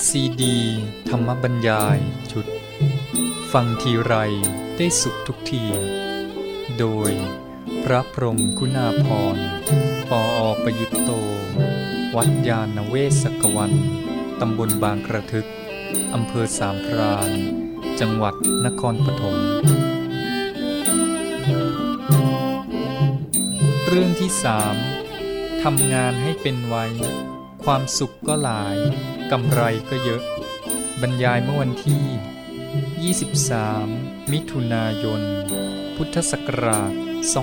ซีดีธรรมบรรยายชุดฟังทีไรได้สุขทุกทีโดยพระพรหมคุณาภรณ์ ปอ.ประยุตโตวัดยาณเวศกวันตำบลบางกระทึกอำเภอสามพรานจังหวัดนครปฐมเรื่องที่3ทำงานให้เป็นไว้ความสุขก็หลายกำไรก็เยอะบรรยายเมื่อวันที่23มิถุนายนพุทธศักราช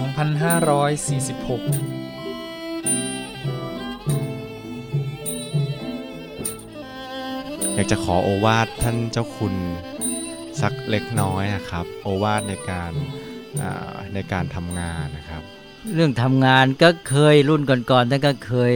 2546 อยากจะขอโอวาทท่านเจ้าคุณสักเล็กน้อยนะครับโอวาทในการทำงานนะครับเรื่องทำงานก็เคยรุ่นก่อนๆท่านก็เคย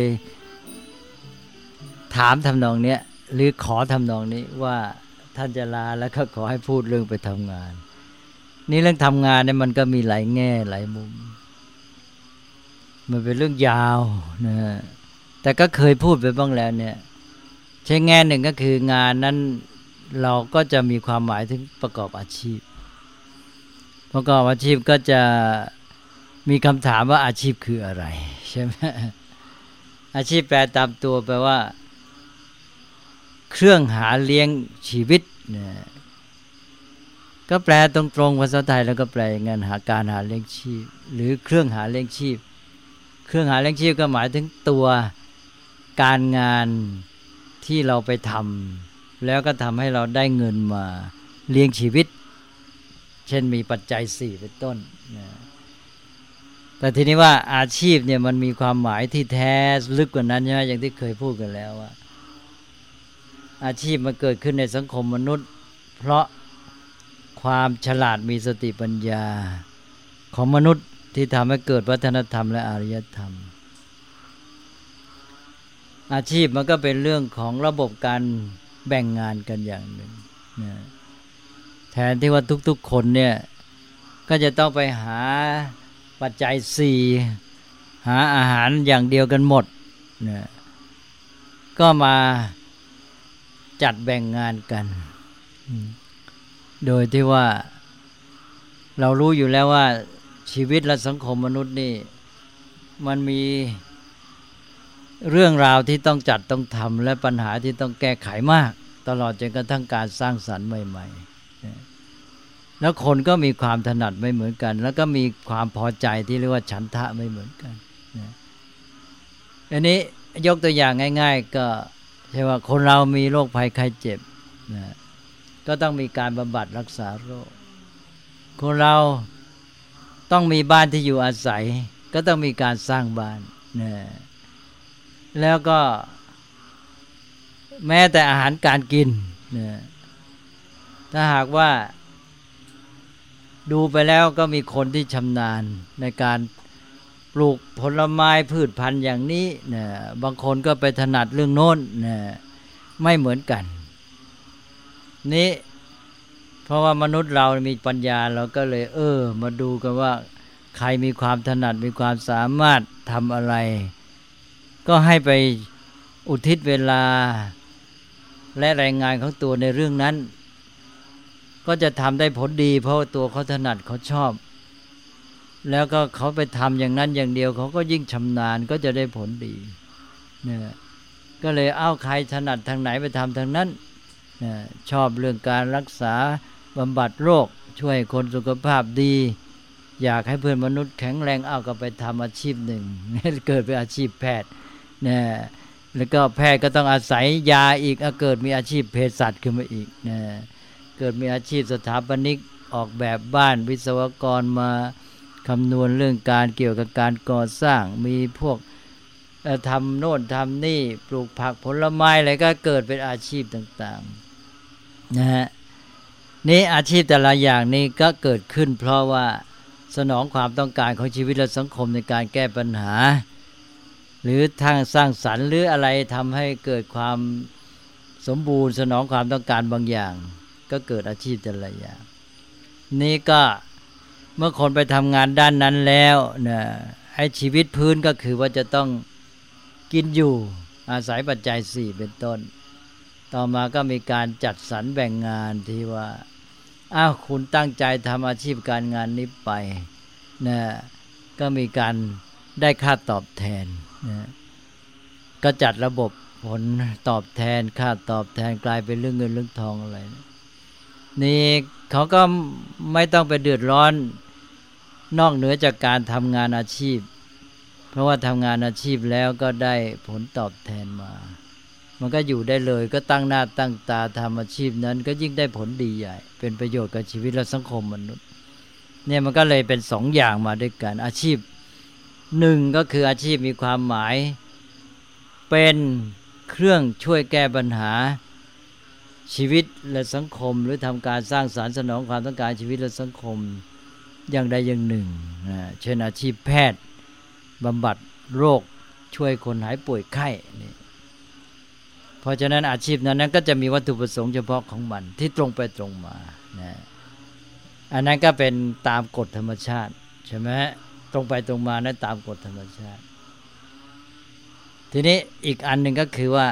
ถามทำนองเนี้ยหรือขอทำนองนี้ว่าท่านจะลาแล้วก็ขอให้พูดเรื่องไปทำงานนี่เรื่องทำงานเนี่ยมันก็มีหลายแง่หลายมุมมันเป็นเรื่องยาวนะแต่ก็เคยพูดไปบ้างแล้วเนี่ยใช่แง่หนึ่งก็คืองานนั้นเราก็จะมีความหมายถึงประกอบอาชีพประกอบอาชีพก็จะมีคำถามว่าอาชีพคืออะไรใช่ไหมอาชีพแปลตามตัวแปลว่าเครื่องหาเลี้ยงชีวิตเนี่ยก็แปลตรงๆภาษาไทยแล้วก็แปลงานหาการหาเลี้ยงชีพหรือเครื่องหาเลี้ยงชีพเครื่องหาเลี้ยงชีพก็หมายถึงตัวการงานที่เราไปทำแล้วก็ทำให้เราได้เงินมาเลี้ยงชีวิตเช่นมีปัจจัย4เป็นต้นนะแต่ทีนี้ว่าอาชีพเนี่ยมันมีความหมายที่แท้ลึกกว่านั้นใช่ไหมอย่างที่เคยพูดกันแล้วว่าอาชีพมันเกิดขึ้นในสังคมมนุษย์เพราะความฉลาดมีสติปัญญาของมนุษย์ที่ทำให้เกิดวัฒนธรรมและอารยธรรมอาชีพมันก็เป็นเรื่องของระบบการแบ่งงานกันอย่างหนึ่งนะแทนที่ว่าทุกๆคนเนี่ยก็จะต้องไปหาปัจจัย4หาอาหารอย่างเดียวกันหมดนะก็มาจัดแบ่งงานกันโดยที่ว่าเรารู้อยู่แล้วว่าชีวิตและสังคมมนุษย์นี่มันมีเรื่องราวที่ต้องจัดต้องทำและปัญหาที่ต้องแก้ไขมากตลอดจนกระทั่งการสร้างสรรค์ใหม่ๆแล้วคนก็มีความถนัดไม่เหมือนกันแล้วก็มีความพอใจที่เรียกว่าฉันทะไม่เหมือนกันอันนี้ยกตัวอย่างง่ายๆก็ใช่ว่าคนเรามีโรคภัยไข้เจ็บนะก็ต้องมีการบำบัดรักษาโรคคนเราต้องมีบ้านที่อยู่อาศัยก็ต้องมีการสร้างบ้านนะแล้วก็แม้แต่อาหารการกินนะถ้าหากว่าดูไปแล้วก็มีคนที่ชำนาญในการปลูกผลไม้พืชพันธุ์อย่างนี้นะบางคนก็ไปถนัดเรื่องโน้นนะไม่เหมือนกันนี้เพราะว่ามนุษย์เรามีปัญญาเราก็เลยมาดูกันว่าใครมีความถนัดมีความสามารถทำอะไรก็ให้ไปอุทิศเวลาและแรงงานของตัวในเรื่องนั้นก็จะทำได้ผลดีเพราะตัวเขาถนัดเขาชอบแล้วก็เขาไปทำอย่างนั้นอย่างเดียวเขาก็ยิ่งชำนาญก็จะได้ผลดีเนี่ยก็เลยใครถนัดทางไหนไปทำทางนั้นชอบเรื่องการรักษาบำบัดโรคช่วยคนสุขภาพดีอยากให้เพื่อนมนุษย์แข็งแรงก็ไปทำอาชีพหนึ่งเกิดเป็นอาชีพแพทย์เนี่ยแล้วก็แพทย์ก็ต้องอาศัยยาอีกเกิดมีอาชีพเภสัชขึ้นมาอีกเนี่ยเกิดมีอาชีพสถาปนิกออกแบบบ้านวิศวกรมาคำนวณเรื่องการเกี่ยวกับการก่อสร้างมีพวกทำโน่นทำนี่ปลูกผักผลไม้อะไรก็เกิดเป็นอาชีพต่างๆนะฮะนี่อาชีพแต่ละอย่างนี้ก็เกิดขึ้นเพราะว่าสนองความต้องการของชีวิตและสังคมในการแก้ปัญหาหรือทางสร้างสรรค์หรืออะไรทำให้เกิดความสมบูรณ์สนองความต้องการบางอย่างก็เกิดอาชีพแต่ละอย่างนี่ก็เมื่อคนไปทำงานด้านนั้นแล้วนะให้ชีวิตพื้นก็คือว่าจะต้องกินอยู่อาศัยปัจจัย4เป็นต้นต่อมาก็มีการจัดสรรแบ่งงานที่ว่าอ้าวคุณตั้งใจทำอาชีพการงานนี้ไปนะก็มีการได้ค่าตอบแทนนะก็จัดระบบผลตอบแทนค่าตอบแทนกลายเป็นเรื่องเงินเรื่องทองอะไรนี่เขาก็ไม่ต้องไปเดือดร้อนนอกเหนือจากการทำงานอาชีพเพราะว่าทำงานอาชีพแล้วก็ได้ผลตอบแทนมามันก็อยู่ได้เลยก็ตั้งหน้าตั้งตาทำอาชีพนั้นก็ยิ่งได้ผลดีใหญ่เป็นประโยชน์กับชีวิตและสังคมมนุษย์เนี่ยมันก็เลยเป็นสองอย่างมาด้วยกันอาชีพหนึ่งก็คืออาชีพมีความหมายเป็นเครื่องช่วยแก้ปัญหาชีวิตและสังคมหรือทำการสร้างสรรค์สนองความต้องการชีวิตและสังคมอย่างใดอย่างหนึ่งเช่นอาชีพแพทย์บำบัดโรคช่วยคนหายป่วยไข้นี่เพราะฉะนั้นอาชีพนั้นก็จะมีวัตถุประสงค์เฉพาะของมันที่ตรงไปตรงมานะอันนั้นก็เป็นตามกฎธรรมชาติใช่ไหมตรงไปตรงมานั้นตามกฎธรรมชาติทีนี้อีกอันหนึ่งก็คือว่า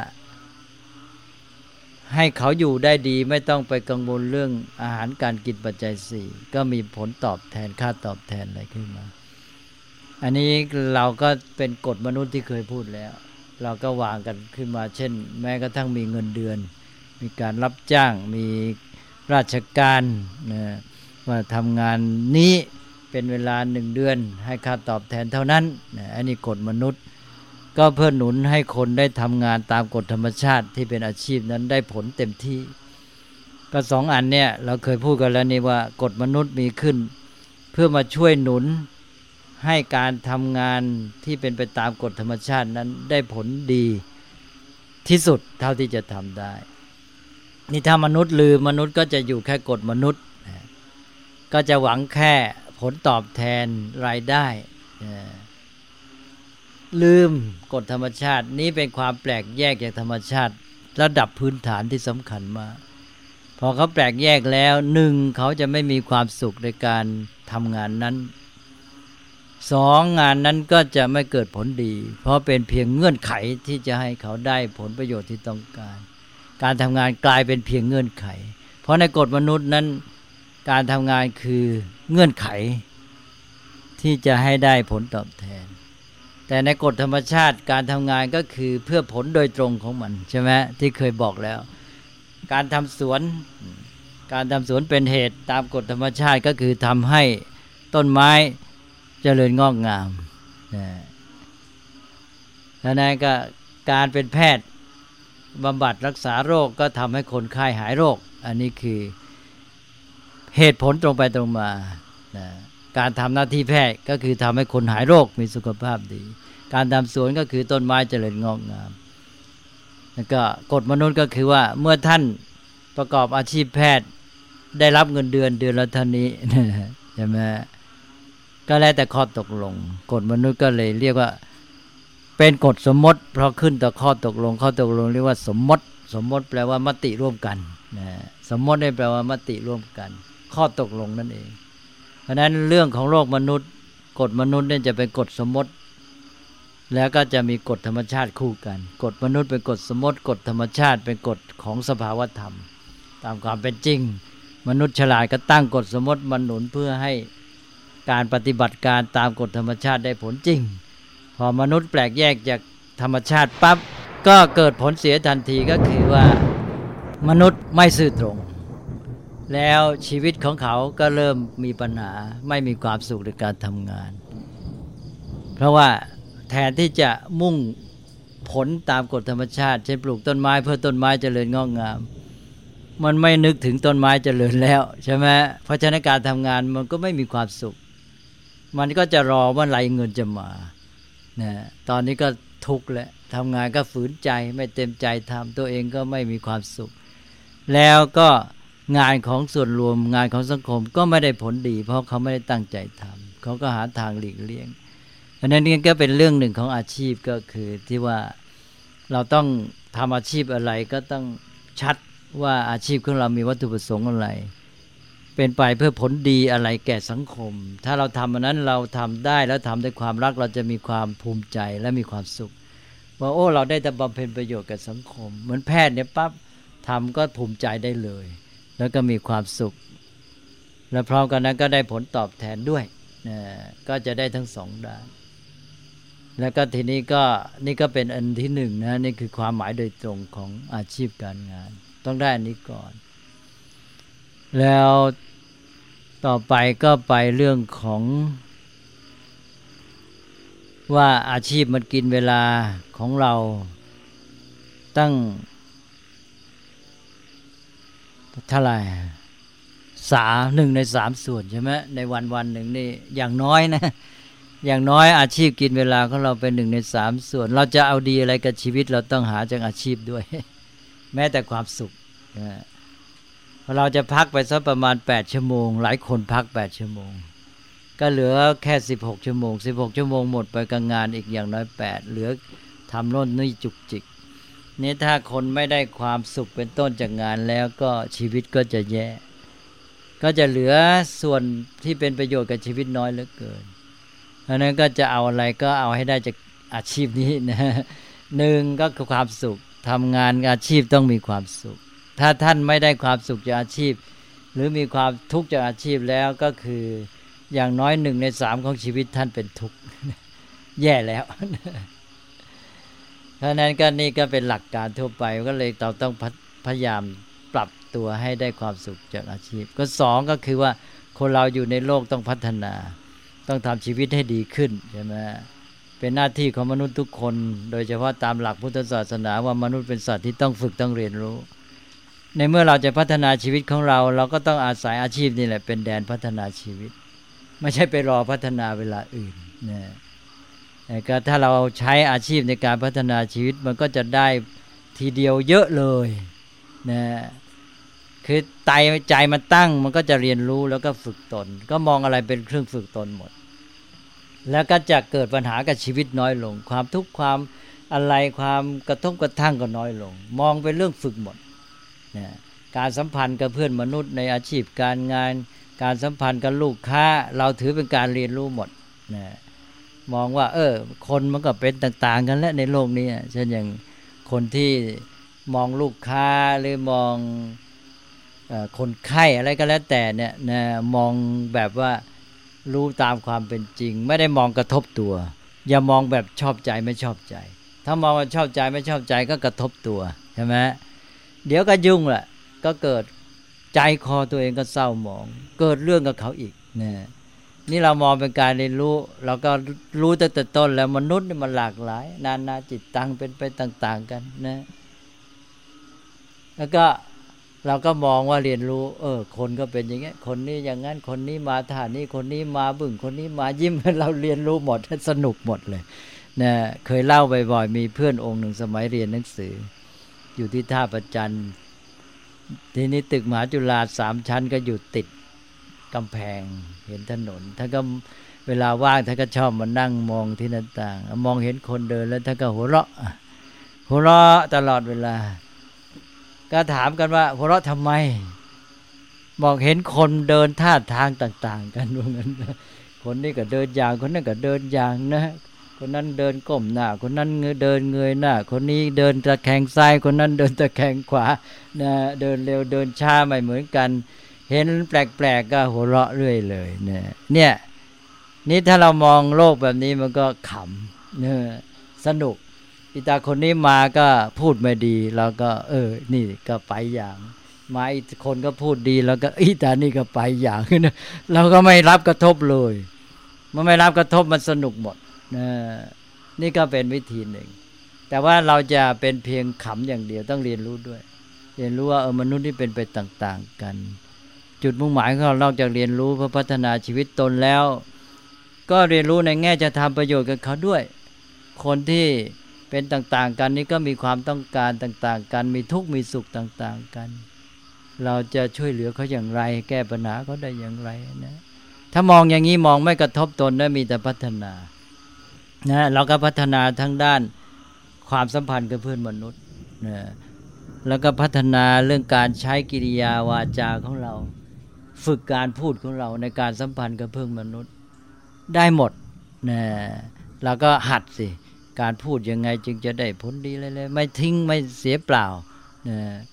ให้เขาอยู่ได้ดีไม่ต้องไปกังวลเรื่องอาหารการกินปัจจัยสี่ก็มีผลตอบแทนค่าตอบแทนอะไรขึ้นมาอันนี้เราก็เป็นกฎมนุษย์ที่เคยพูดแล้วเราก็วางกันขึ้นมาเช่นแม้กระทั่งมีเงินเดือนมีการรับจ้างมีราชการนะว่าทำงานนี้เป็นเวลา1 เดือนให้ค่าตอบแทนเท่านั้นนะอันนี้กฎมนุษย์ก็เพื่อหนุนให้คนได้ทำงานตามกฎธรรมชาติที่เป็นอาชีพนั้นได้ผลเต็มที่ก็สองอันเนี่ยเราเคยพูดกันแล้วนี่ว่ากฎมนุษย์มีขึ้นเพื่อมาช่วยหนุนให้การทำงานที่เป็นไปตามกฎธรรมชาตินั้นได้ผลดีที่สุดเท่าที่จะทำได้นี่ถ้ามนุษย์ลืมมนุษย์ก็จะอยู่แค่กฎมนุษย์ก็จะหวังแค่ผลตอบแทนรายได้ลืมกฎธรรมชาตินี้เป็นความแปลกแยกจากธรรมชาติระดับพื้นฐานที่สำคัญมากพอเขาแปลกแยกแล้วหนึ่งเขาจะไม่มีความสุขในการทำงานนั้นสองงานนั้นก็จะไม่เกิดผลดีเพราะเป็นเพียงเงื่อนไขที่จะให้เขาได้ผลประโยชน์ที่ต้องการการทำงานกลายเป็นเพียงเงื่อนไขเพราะในกฎมนุษย์นั้นการทำงานคือเงื่อนไขที่จะให้ได้ผลตอบแทนแต่ในกฎธรรมชาติการทำงานก็คือเพื่อผลโดยตรงของมันใช่ไหมที่เคยบอกแล้วการทำสวนเป็นเหตุตามกฎธรรมชาติก็คือทำให้ต้นไม้เจริญงอกงามแล้วนั้นก็การเป็นแพทย์บำบัดรักษาโรคก็ทำให้คนไข้หายโรคอันนี้คือเหตุผลตรงไปตรงมาการทำหน้าที่แพทย์ก็คือทำให้คนหายโรคมีสุขภาพดีการทำสวนก็คือต้นไม้เจริญงอกงามแล้วก็กฎมนุษย์ก็คือว่าเมื่อท่านประกอบอาชีพแพทย์ได้รับเงินเดือนละเท่านี้ใช่ไหมก็แล้วแต่ข้อตกลงกฎมนุษย์ก็เลยเรียกว่าเป็นกฎสมมติเพราะขึ้นต่อข้อตกลงเรียกว่าสมมติแปลว่ามติร่วมกันสมมตินี่แปลว่ามติร่วมกันข้อตกลงนั่นเองเพราะนั้นเรื่องของโลกมนุษย์กฎมนุษย์เนี่ยจะเป็นกฎสมมติแล้วก็จะมีกฎธรรมชาติคู่กันกฎมนุษย์เป็นกฎสมมติกฎธรรมชาติเป็นกฎของสภาวธรรมตามความเป็นจริงมนุษย์ฉลาดก็ตั้งกฎสมมติมาหนุนเพื่อให้การปฏิบัติการตามกฎธรรมชาติได้ผลจริงพอมนุษย์แปลกแยกจากธรรมชาติปั๊บก็เกิดผลเสียทันทีก็คือว่ามนุษย์ไม่ซื่อตรงแล้วชีวิตของเขาก็เริ่มมีปัญหาไม่มีความสุขในการทำงานเพราะว่าแทนที่จะมุ่งผลตามกฎธรรมชาติเช่นปลูกต้นไม้เพื่อต้นไม้เจริญงอกงามมันไม่นึกถึงต้นไม้เจริญแล้วใช่ไหมเพราะฉะนั้นการทำงานมันก็ไม่มีความสุขมันก็จะรอว่าไหลเงินจะมาตอนนี้ก็ทุกข์แล้วทำงานก็ฝืนใจไม่เต็มใจทำตัวเองก็ไม่มีความสุขแล้วก็งานของส่วนรวมงานของสังคมก็ไม่ได้ผลดีเพราะเขาไม่ได้ตั้งใจทำเขาก็หาทางหลีกเลี่ยงอันนั้นก็เป็นเรื่องหนึ่งของอาชีพก็คือที่ว่าเราต้องทำอาชีพอะไรก็ต้องชัดว่าอาชีพของเรามีวัตถุประสงค์อะไรเป็นไปเพื่อผลดีอะไรแก่สังคมถ้าเราทำอันนั้นเราทำได้แล้วทำด้วยความรักเราจะมีความภูมิใจและมีความสุขว่าโอ้เราได้บำเพ็ญประโยชน์กับสังคมเหมือนแพทย์เนี่ยปั๊บทำก็ภูมิใจได้เลยแล้วก็มีความสุขและพร้อมกันนั้นก็ได้ผลตอบแทนด้วยก็จะได้ทั้งสองด้านแล้วก็ทีนี้ก็นี่ก็เป็นอันที่หนึ่งนะนี่คือความหมายโดยตรงของอาชีพการงานต้องได้อันนี้ก่อนแล้วต่อไปก็ไปเรื่องของว่าอาชีพมันกินเวลาของเราตั้งเท่าไหร่1 ใน 3ส่วนใช่ไหมในวันหนึ่งนี่อย่างน้อยนะอย่างน้อยอาชีพกินเวลาของเราเป็น1 ใน 3ส่วนเราจะเอาดีอะไรกับชีวิตเราต้องหาจากอาชีพด้วยแม้แต่ความสุขเราจะพักไปสักประมาณ8ชั่วโมงหลายคนพัก8ชั่วโมงก็เหลือแค่16ชั่วโมง16ชั่วโมงหมดไปกับงานอีกอย่างน้อย8เหลือทำโน่นนี่จุกจิกนี่ถ้าคนไม่ได้ความสุขเป็นต้นจากงานแล้วก็ชีวิตก็จะแย่ก็จะเหลือส่วนที่เป็นประโยชน์กับชีวิตน้อยเหลือเกินเพราะนั้นก็จะเอาอะไรก็เอาให้ได้จากอาชีพนี้นะ1ก็คือความสุขทำงานอาชีพต้องมีความสุขถ้าท่านไม่ได้ความสุขจากอาชีพหรือมีความทุกข์จากอาชีพแล้วก็คืออย่างน้อย1 ใน 3ของชีวิตท่านเป็นทุกข์แย่แล้วเพราะนั้นก็นี่ก็เป็นหลักการทั่วไปก็เลยเราต้องพยายามปรับตัวให้ได้ความสุขจากอาชีพก็2ก็คือว่าคนเราอยู่ในโลกต้องพัฒนาต้องทำชีวิตให้ดีขึ้นใช่ไหมเป็นหน้าที่ของมนุษย์ทุกคนโดยเฉพาะตามหลักพุทธศาสนาว่ามนุษย์เป็นสัตว์ที่ต้องฝึกต้องเรียนรู้ในเมื่อเราจะพัฒนาชีวิตของเราเราก็ต้องอาศัยอาชีพนี่แหละเป็นแดนพัฒนาชีวิตไม่ใช่ไปรอพัฒนาเวลาอื่นนะก็ถ้าเราใช้อาชีพในการพัฒนาชีวิตมันก็จะได้ทีเดียวเยอะเลยนะคือใจมันตั้งมันก็จะเรียนรู้แล้วก็ฝึกตนก็มองอะไรเป็นเครื่องฝึกตนหมดแล้วก็จะเกิดปัญหากับชีวิตน้อยลงความทุกข์ความอะไรความกระทบกระทั่งก็น้อยลงมองเป็นเรื่องฝึกหมดนะการสัมพันธ์กับเพื่อนมนุษย์ในอาชีพการงานการสัมพันธ์กับลูกค้าเราถือเป็นการเรียนรู้หมดนะมองว่าคนมันก็เป็นต่างๆกันแล้วในโลกนี้เช่นอย่างคนที่มองลูกค้าหรือมองคนไข้อะไรก็แล้วแต่เนี่ยนะมองแบบว่ารู้ตามความเป็นจริงไม่ได้มองกระทบตัวอย่ามองแบบชอบใจไม่ชอบใจถ้ามองว่าชอบใจไม่ชอบใจก็กระทบตัวใช่ไหมเดี๋ยวก็ยุ่งแหละก็เกิดใจคอตัวเองก็เศร้าหมองเกิดเรื่องกับเขาอีกนี่เรามองเป็นการเรียนรู้เราก็รู้ตั้งแต่ต้นแล้วมนุษย์นี่มันหลากหลายนานาจิตตังเป็นไปต่างๆกันนะแล้วก็เราก็มองว่าเรียนรู้คนก็เป็นอย่างเงี้ยคนนี้อย่างนั้นคนนี้มาท่านี้คนนี้มาบึ้งคนนี้มายิ้มเราเรียนรู้หมดสนุกหมดเลยนะเคยเล่าบ่อยๆมีเพื่อนองค์หนึ่งสมัยเรียนหนังสืออยู่ที่ท่าประจันทีนี้ตึกมหาจุฬา3 ชั้นก็อยู่ติดกำแพงเห็นถนนท่านก็เวลาว่างท่านก็ชอบมานั่งมองที่หน้าต่างมองเห็นคนเดินแล้วท่านก็หัวเราะตลอดเวลาก็ถามกันว่าหัวเราะทำไมบอกเห็นคนเดินท่าทางต่างๆกันว่างั้นคนนี้ก็เดินอย่างคนนั้นก็เดินอย่างนะคนนั้นเดินก้มหน้าคนนั้นเดินเงยหน้าคนนี้เดินตะแคงซ้ายคนนั้นเดินตะแคงขวานะเดินเร็วเดินช้าไม่เหมือนกันเห็นแปลกๆก็หัวเราะเรื่อยเลยเนี่ยนี่ถ้าเรามองโลกแบบนี้มันก็ขำสนุกอีตาคนนี้มาก็พูดไม่ดีเราก็นี่ก็ไปอย่างมาอีกคนก็พูดดีแล้วก็อีตานี่ก็ไปอย่างเราก็ไม่รับกระทบเลยมันไม่รับกระทบมันสนุกหมดนี่ก็เป็นวิธีหนึ่งแต่ว่าเราจะเป็นเพียงขำอย่างเดียวต้องเรียนรู้ด้วยเรียนรู้ว่ามนุษย์นี่เป็นไปต่างๆกันจุดมุ่งหมายของเรานอกจากเรียนรู้เพื่อพัฒนาชีวิตตนแล้วก็เรียนรู้ในแง่จะทำประโยชน์กับเขาด้วยคนที่เป็นต่างๆกันนี้ก็มีความต้องการต่างๆกันมีทุกข์มีสุขต่างๆกันเราจะช่วยเหลือเขาอย่างไรแก้ปัญหาเขาได้อย่างไรนะถ้ามองอย่างนี้มองไม่กระทบตนได้มีแต่พัฒนานะเราก็พัฒนาทั้งด้านความสัมพันธ์กับเพื่อนมนุษย์นะแล้วก็พัฒนาเรื่องการใช้กิริยาวาจาของเราฝึกการพูดของเราในการสัมพันธ์กับเพื่อนมนุษย์ได้หมดนะเราก็หัดสิการพูดยังไงจึงจะได้ผลดีเลยไม่ทิ้งไม่เสียเปล่านะ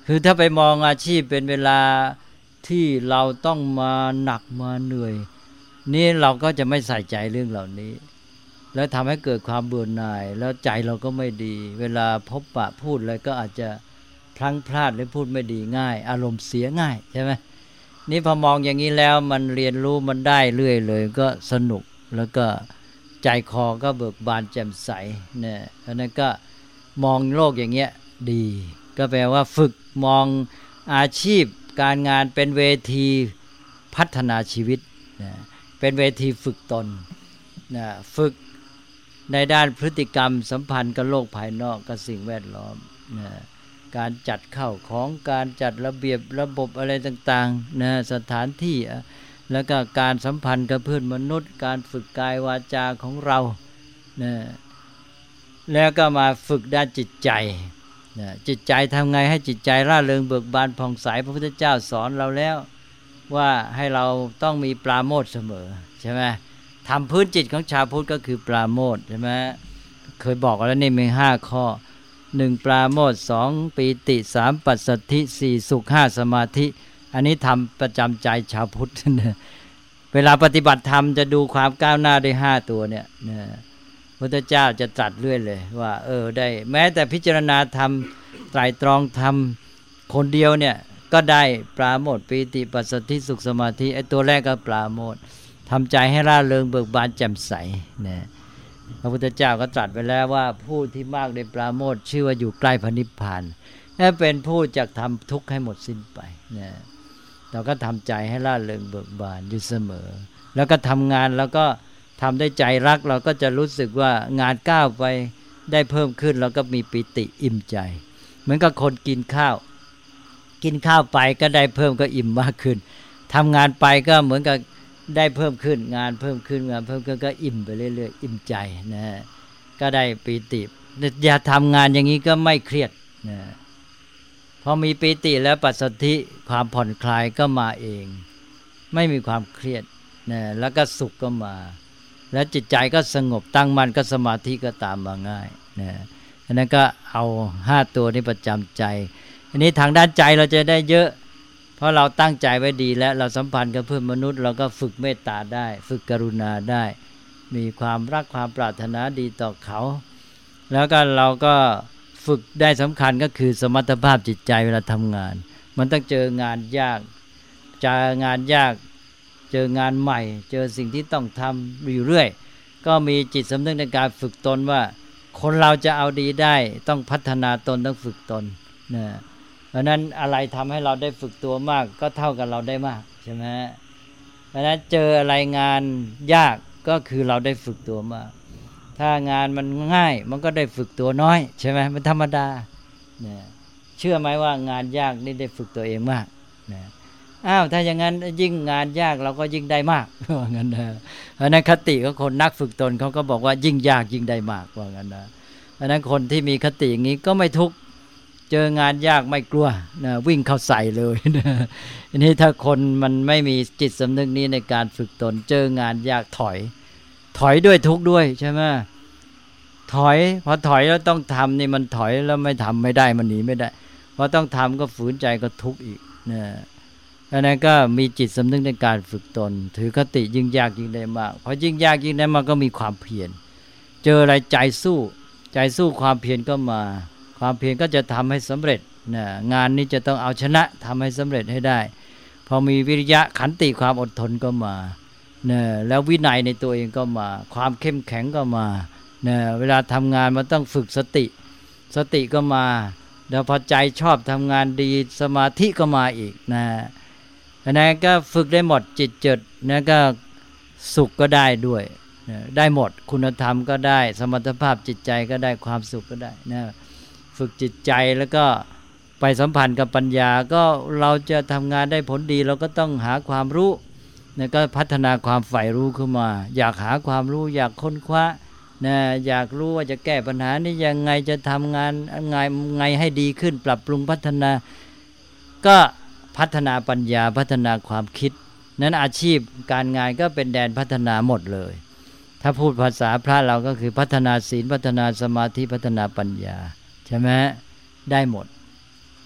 คือถ้าไปมองอาชีพเป็นเวลาที่เราต้องมาหนักมาเหนื่อยนี่เราก็จะไม่ใส่ใจเรื่องเหล่านี้แล้วทำให้เกิดความเบื่อหน่ายแล้วใจเราก็ไม่ดีเวลาพบปะพูดอะไรก็อาจจะพลั้งพลาดหรือพูดไม่ดีง่ายอารมณ์เสียง่ายใช่ไหมนี่พอมองอย่างนี้แล้วมันเรียนรู้มันได้เรื่อยเลยก็สนุกแล้วก็ใจคอก็เบิกบานแจ่มใสเนี่ยเพราะนั้นก็มองโลกอย่างเงี้ยดีก็แปลว่าฝึกมองอาชีพการงานเป็นเวทีพัฒนาชีวิตนะเป็นเวทีฝึกตนนะฝึกในด้านพฤติกรรมสัมพันธ์กับโลกภายนอกกับสิ่งแวดล้อมนะการจัดเข้าของการจัดระเบียบระบบอะไรต่างๆนะสถานที่แล้วก็การสัมพันธ์กับเพื่อนมนุษย์การฝึกกายวาจาของเรานะแล้วก็มาฝึกด้านจิตใจนะจิตใจทำไงให้จิตใจร่าเริงเบิกบานผ่องใสพระพุทธเจ้าสอนเราแล้วว่าให้เราต้องมีปราโมทย์เสมอใช่ไหมทำพื้นจิตของชาวพุทธก็คือปราโมทย์ใช่ไหมเคยบอกแล้วนี่มี5ข้อ1ปราโมทย์2ปีติ3ปัสสัทธิ4สุข5สมาธิอันนี้ทำประจำใจชาวพุทธเวลาปฏิบัติธรรมจะดูความก้าวหน้าได้5ตัวเนี่ยพระพุทธเจ้าจะตรัสเรื่อยเลยว่าได้แม้แต่พิจารณาธรรมไตรตรองธรรมคนเดียวเนี่ยก็ได้ปราโมทย์ปีติปัสสัทธิสุขสมาธิไอ้ตัวแรกก็ปราโมทย์ทำใจให้ร่าเริงเบิกบานแจ่มใสนะพระพุทธเจ้าก็ตรัสไว้แล้วว่าผู้ที่มากในปราโมทย์ชื่อว่าอยู่ใกล้พระนิพพานและเป็นผู้จะทำทุกข์ให้หมดสิ้นไปนะเราก็ทำใจให้ร่าเริงเบิกบานอยู่เสมอแล้วก็ทำงานแล้วก็ทำได้ใจรักเราก็จะรู้สึกว่างานก้าวไปได้เพิ่มขึ้นเราก็มีปิติอิ่มใจเหมือนกับคนกินข้าวไปก็ได้เพิ่มก็อิ่มมากขึ้นทำงานไปก็เหมือนกับได้เพิ่มขึ้นงานเพิ่มขึ้นก็อิ่มไปเรื่อยๆอิ่มใจนะก็ได้ปิติอย่าทำงานอย่างนี้ก็ไม่เครียดนะพอมีปิติแล้วปัสสัทธิความผ่อนคลายก็มาเองไม่มีความเครียดนะแล้วก็สุขก็มาแล้วจิตใจก็สงบตั้งมั่นก็สมาธิก็ตามมาง่ายนะอันนั้นก็เอา5ตัวนี้ประจำใจอันนี้ทางด้านใจเราจะได้เยอะเพราะเราตั้งใจไว้ดีแล้วเราสัมพันธ์กับเพื่อนมนุษย์เราก็ฝึกเมตตาได้ฝึกกรุณาได้มีความรักความปรารถนาดีต่อเขาแล้วก็เราก็ฝึกได้สำคัญก็คือสมรรถภาพจิตใจเวลาทำงานมันต้องเจองานยากเจองานใหม่เจอสิ่งที่ต้องทำอยู่เรื่อยก็มีจิตสำนึกในการฝึกตนว่าคนเราจะเอาดีได้ต้องพัฒนาตนต้องฝึกตนนะเพราะนั้นอะไรทำให้เราได้ฝึกตัวมากก็เท่ากับเราได้มากใช่ไหมเพราะนั้นเจออะไรงานยากก็คือเราได้ฝึกตัวมากถ้างานมันง่ายมันก็ได้ฝึกตัวน้อยใช่ไหมมันธรรมดาเนี่ยเชื่อไหมว่างานยากนี่ได้ฝึกตัวเองมากนะถ้าอย่างนั้นยิ่งงานยากเราก็ยิ่งได้มากว่างั้นนะเพราะนั้นคติของคนนักฝึกตนเขาก็บอกว่ายิ่งยากยิ่งได้มากว่างั้นนะเพราะนั้นคนที่มีคติอย่างนี้ก็ไม่ทุกข์เจองานยากไม่กลัวนะวิ่งเข้าใส่เลยนะอันนี้ถ้าคนมันไม่มีจิตสำนึกนี้ในการฝึกตนเจองานยากถอยด้วยทุกข์ด้วยใช่ไหมพอถอยแล้วต้องทำนี่มันถอยแล้วไม่ทำไม่ได้มันหนีไม่ได้พอต้องทำก็ฝืนใจก็ทุกข์อีกนะอันนั้นก็มีจิตสำนึกในการฝึกตนถือคติยิ่งยากยิ่งได้มากพอยิ่งยากยิ่งได้มากก็มีความเพียรเจออะไรใจสู้ความเพียรก็มาความเพียรก็จะทำให้สำเร็จนะงานนี้จะต้องเอาชนะทำให้สำเร็จให้ได้พอมีวิริยะขันติความอดทนก็มานะแล้ววินัยในตัวเองก็มาความเข้มแข็งก็มานะเวลาทำงานมันต้องฝึกสติก็มาแล้วพอใจชอบทำงานดีสมาธิก็มาอีกนะอันนั้นก็ฝึกได้หมดจิตเจิดนะก็สุขก็ได้ด้วยนะได้หมดคุณธรรมก็ได้สมรรถภาพจิตใจก็ได้ความสุขก็ได้นะฝึกจิตใจแล้วก็ไปสัมพันธ์กับปัญญาก็เราจะทำงานได้ผลดีเราก็ต้องหาความรู้นะก็พัฒนาความใฝ่รู้ขึ้นมาอยากหาความรู้อยากค้นคว้านะอยากรู้ว่าจะแก้ปัญหานี้ยังไงจะทำงานไงให้ดีขึ้นปรับปรุงพัฒนาก็พัฒนาปัญญาพัฒนาความคิดนั้นอาชีพการงานก็เป็นแดนพัฒนาหมดเลยถ้าพูดภาษาพระเราก็คือพัฒนาศีลพัฒนาสมาธิพัฒนาปัญญาใช่ไหมได้หมด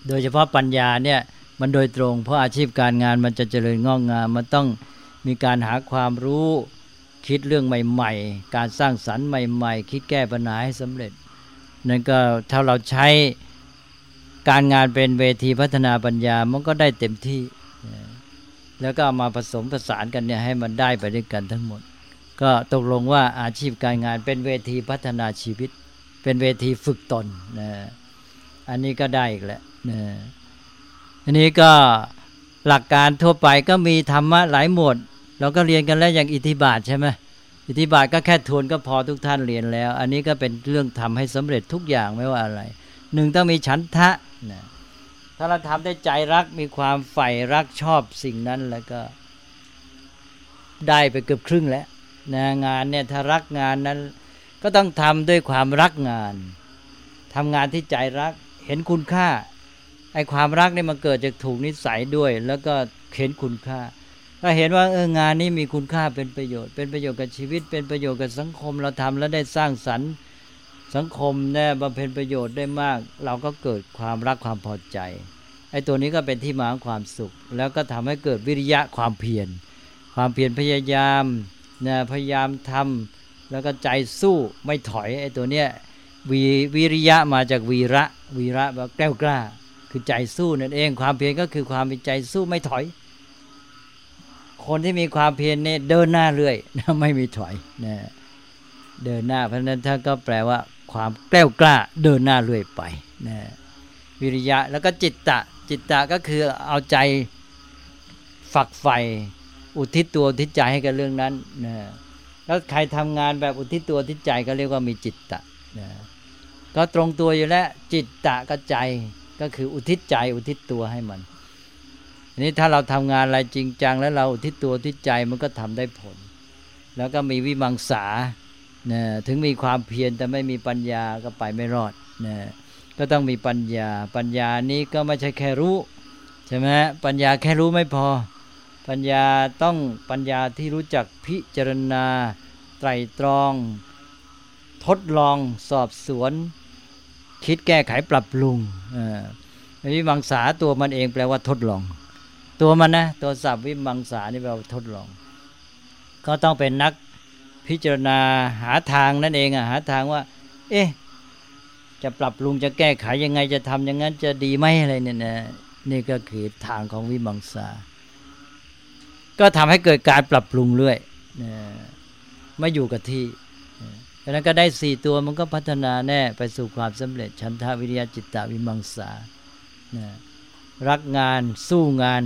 โดยเฉพาะปัญญาเนี่ยมันโดยตรงเพราะอาชีพการงานมันจะเจริญงอกงามมันต้องมีการหาความรู้คิดเรื่องใหม่ๆการสร้างสรรค์ใหม่ๆคิดแก้ปัญหาให้สำเร็จนั่นก็ถ้าเราใช้การงานเป็นเวทีพัฒนาปัญญามันก็ได้เต็มที่แล้วก็เอามาผสมผสานกันเนี่ยให้มันได้ไปด้วยกันทั้งหมดก็ตกลงว่าอาชีพการงานเป็นเวทีพัฒนาชีวิตเป็นเวทีฝึกตนนะอันนี้ก็ได้อีกแล้วนะอันนี้ก็หลักการทั่วไปก็มีธรรมะหลายหมวดเราก็เรียนกันแล้วอย่างอิทธิบาทใช่ไหมอิทธิบาทก็แค่ทวนก็พอทุกท่านเรียนแล้วอันนี้ก็เป็นเรื่องทำให้สำเร็จทุกอย่างไม่ว่าอะไรหนึ่งต้องมีฉันทะนะถ้าเราทำได้ใจรักมีความใฝ่รักชอบสิ่งนั้นแล้วก็ได้ไปเกือบครึ่งแล้วนะงานเนี่ยถ้ารักงานนั้นก็ต้องทำด้วยความรักงานทำงานที่ใจรักเห็นคุณค่าไอ้ความรักนี่มันเกิดจากถูกนิสัยด้วยแล้วก็เห็นคุณค่าก็เห็นว่างานนี้มีคุณค่าเป็นประโยชน์กับชีวิตเป็นประโยชน์กับสังคมเราทำแล้วได้สร้างสรรค์สังคมเนี่ยบำเพ็ญประโยชน์ได้มากเราก็เกิดความรักความพอใจไอ้ตัวนี้ก็เป็นที่มาของความสุขแล้วก็ทำให้เกิดวิริยะความเพียรพยายามนะพยายามทำแล้วก็ใจสู้ไม่ถอยไอ้ตัวเนี้ยวิริยะมาจากวีระแบบแกล้วกล้าคือใจสู้นั่นเองความเพียรก็คือความเป็นใจสู้ไม่ถอยคนที่มีความเพียรเนี่ยเดินหน้าเรื่อยนะไม่มีถอยนะเดินหน้าเพราะนั้นท่านก็แปลว่าความแกล้วกล้าเดินหน้าเรื่อยไปนะวิริยะแล้วก็จิตตะก็คือเอาใจฝักใฝ่อุทิศตัวอุทิศใจให้กับเรื่องนั้นนะแล้วใครทำงานแบบอุทิศตัวอุทิศใจก็เรียกว่ามีจิตตะนะก็ตรงตัวอยู่แล้วจิตตะกับใจก็คืออุทิศใจอุทิศตัวให้มันอันนี้ถ้าเราทำงานอะไรจริงจังแล้วเราอุทิศตัวอุทิศใจมันก็ทำได้ผลแล้วก็มีวิมังสานะถึงมีความเพียรแต่ไม่มีปัญญาก็ไปไม่รอดนะก็ต้องมีปัญญานี้ก็ไม่ใช่แค่รู้ใช่ไหมปัญญาแค่รู้ไม่พอปัญญาต้องปัญญาที่รู้จักพิจารณาไตร่ตรองทดลองสอบสวนคิดแก้ไขปรับปรุงวิมังสาตัวมันเองแปลว่าทดลองตัวมันนะตัวศัพท์วิมังสานี่แปลว่าทดลองก็ต้องเป็นนักพิจารณาหาทางนั่นเองหาทางว่าจะปรับปรุงจะแก้ไขยังไงจะทำอย่างนั้นจะดีไหมอะไรเนี่ยนะนี่ก็คือทางของวิมังสาก็ทำให้เกิดการปรับปรุงเรื่อยไม่อยู่กับที่เพราะนั้นก็ได้4ตัวมันก็พัฒนาแน่ไปสู่ความสำเร็จฉันทะวิริยะจิตตะวิมังสารักงานสู้งาน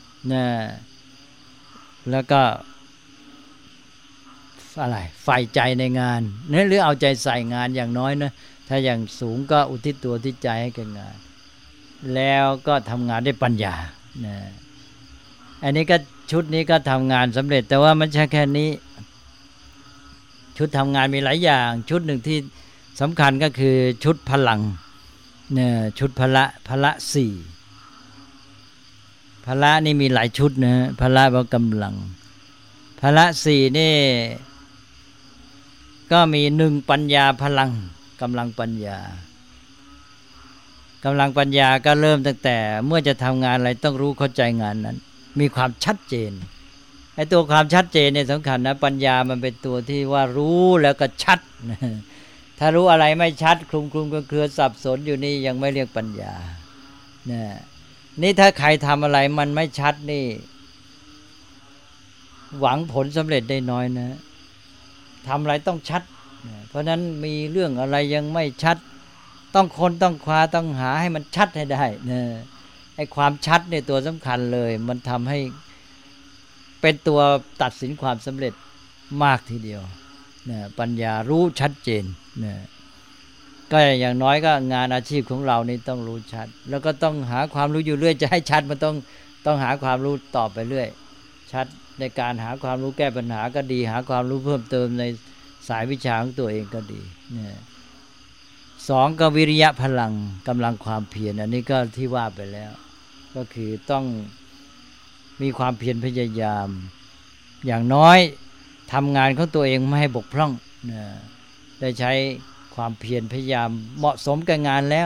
แล้วก็อะไรใฝ่ใจในงานเนี่ยหรือเอาใจใส่งานอย่างน้อยนะถ้าอย่างสูงก็อุทิศตัวอุทิศใจให้กับงานแล้วก็ทำงานด้วยปัญญาอันนี้ก็ชุดนี้ก็ทำงานสำเร็จแต่ว่ามันใช่แค่นี้ชุดทำงานมีหลายอย่างชุดหนึ่งที่สำคัญก็คือชุดพลังชุดพละ4พละนี่มีหลายชุดนะพละว่ากำลังพละ4นี่ก็มี1ปัญญาพลังกำลังปัญญาก็เริ่มตั้งแต่เมื่อจะทำงานอะไรต้องรู้เข้าใจงานนั้นมีความชัดเจนไอ้ตัวความชัดเจนเนี่ยสำคัญนะปัญญามันเป็นตัวที่ว่ารู้แล้วก็ชัดถ้ารู้อะไรไม่ชัดคลุมเครือสับสนอยู่นี่ยังไม่เรียกปัญญานี่ถ้าใครทำอะไรมันไม่ชัดนี่หวังผลสำเร็จได้น้อยนะทำอะไรต้องชัดเพราะนั้นมีเรื่องอะไรยังไม่ชัดต้องค้นต้องคว้าต้องหาให้มันชัดให้ได้ไอ้ความชัดเนี่ยตัวสำคัญเลยมันทำให้เป็นตัวตัดสินความสำเร็จมากทีเดียวปัญญารู้ชัดเจนก็อย่างน้อยก็งานอาชีพของเรานี่ต้องรู้ชัดแล้วก็ต้องหาความรู้อยู่เรื่อยจะให้ชัดมันต้องหาความรู้ต่อไปเรื่อยชัดในการหาความรู้แก้ปัญหาก็ดีหาความรู้เพิ่มเติมในสายวิชาของตัวเองก็ดี2ก็วิริยะพลังกำลังความเพียรอันนี้ก็ที่ว่าไปแล้วก็คือต้องมีความเพียรพยายามอย่างน้อยทำงานของตัวเองไม่ให้บกพร่องได้ใช้ความเพียรพยายามเหมาะสมกับงานแล้ว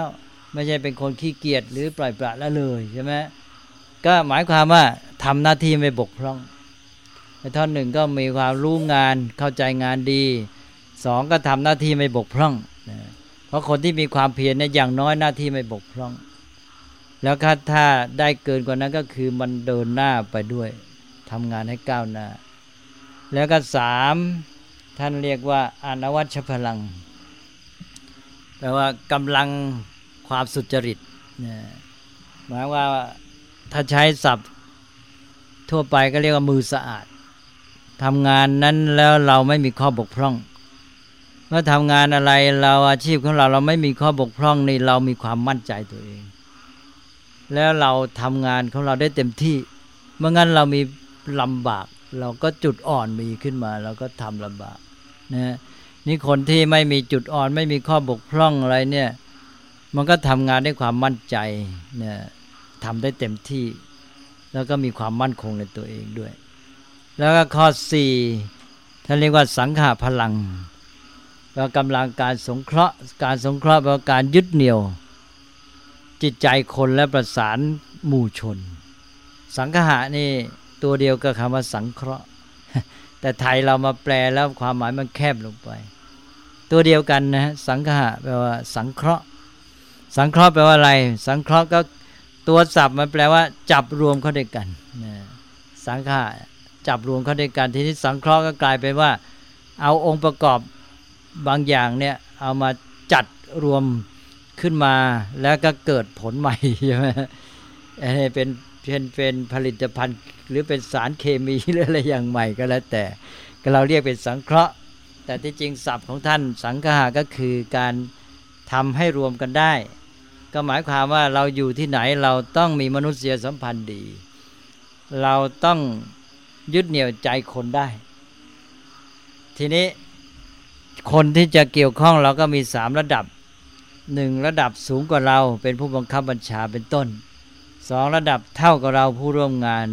ไม่ใช่เป็นคนขี้เกียจหรือปล่อยปละละเลยใช่ไหมก็หมายความว่าทำหน้าที่ไม่บกพร่องในท่อนหนึ่งก็มีความรู้งานเข้าใจงานดีสองก็ทำหน้าที่ไม่บกพร่องเพราะคนที่มีความเพียรเนี่ยอย่างน้อยหน้าที่ไม่บกพร่องแล้วถ้าได้เกินกว่านั้นก็คือมันเดินหน้าไปด้วยทำงานให้ก้าวหน้าแล้วก็สามท่านเรียกว่าอนวัชพลังแปลว่ากำลังความสุจริตหมายว่าถ้าใช้ศัพท์ทั่วไปก็เรียกว่ามือสะอาดทำงานนั้นแล้วเราไม่มีข้อบกพร่องเมื่อทำงานอะไรเราอาชีพของเราไม่มีข้อบกพร่องนี่เรามีความมั่นใจตัวเองแล้วเราทำงานของเราได้เต็มที่เมื่องั้นเรามีลำบากเราก็จุดอ่อนมีขึ้นมาเราก็ทำลำบากนะนี่คนที่ไม่มีจุดอ่อนไม่มีข้อบกพร่องอะไรเนี่ยมันก็ทำงานด้วยความมั่นใจเนี่ยทำได้เต็มที่แล้วก็มีความมั่นคงในตัวเองด้วยแล้วก็ข้อ4ท่านเรียกว่าสังขพลังแปลว่ากำลังการสงเคราะห์แปลว่าการยึดเหนี่ยวจิตใจคนและประสานหมู่ชนสังขะนี่ตัวเดียวกับคำว่าสังเคราะห์แต่ไทยเรามาแปลแล้วความหมายมันแคบลงไปตัวเดียวกันนะสังขะแปลว่าสังเคราะห์แปลว่าอะไรสังเคราะห์ก็ตัวศัพท์มันแปลว่าจับรวมเข้าด้วยกันนะสังขะจับรวมเข้าด้วยกันทีนี้สังเคราะห์ก็กลายเป็นว่าเอาองค์ประกอบบางอย่างเนี่ยเอามาจัดรวมขึ้นมาแล้วก็เกิดผลใหม่ใช่ไหมเป็นผลิตภัณฑ์หรือเป็นสารเคมีหรืออะไรอย่างใหม่ก็แล้วแต่ก็เราเรียกเป็นสังเคราะห์แต่ที่จริงศัพท์ของท่านสังฆะก็คือการทำให้รวมกันได้ก็หมายความว่าเราอยู่ที่ไหนเราต้องมีมนุษยสัมพันธ์ดีเราต้องยึดเหนี่ยวใจคนได้ทีนี้คนที่จะเกี่ยวข้องเราก็มี3ระดับ1ระดับสูงกว่าเราเป็นผู้บังคับบัญชาเป็นต้น2ระดับเท่ากับเราผู้ร่วมงาน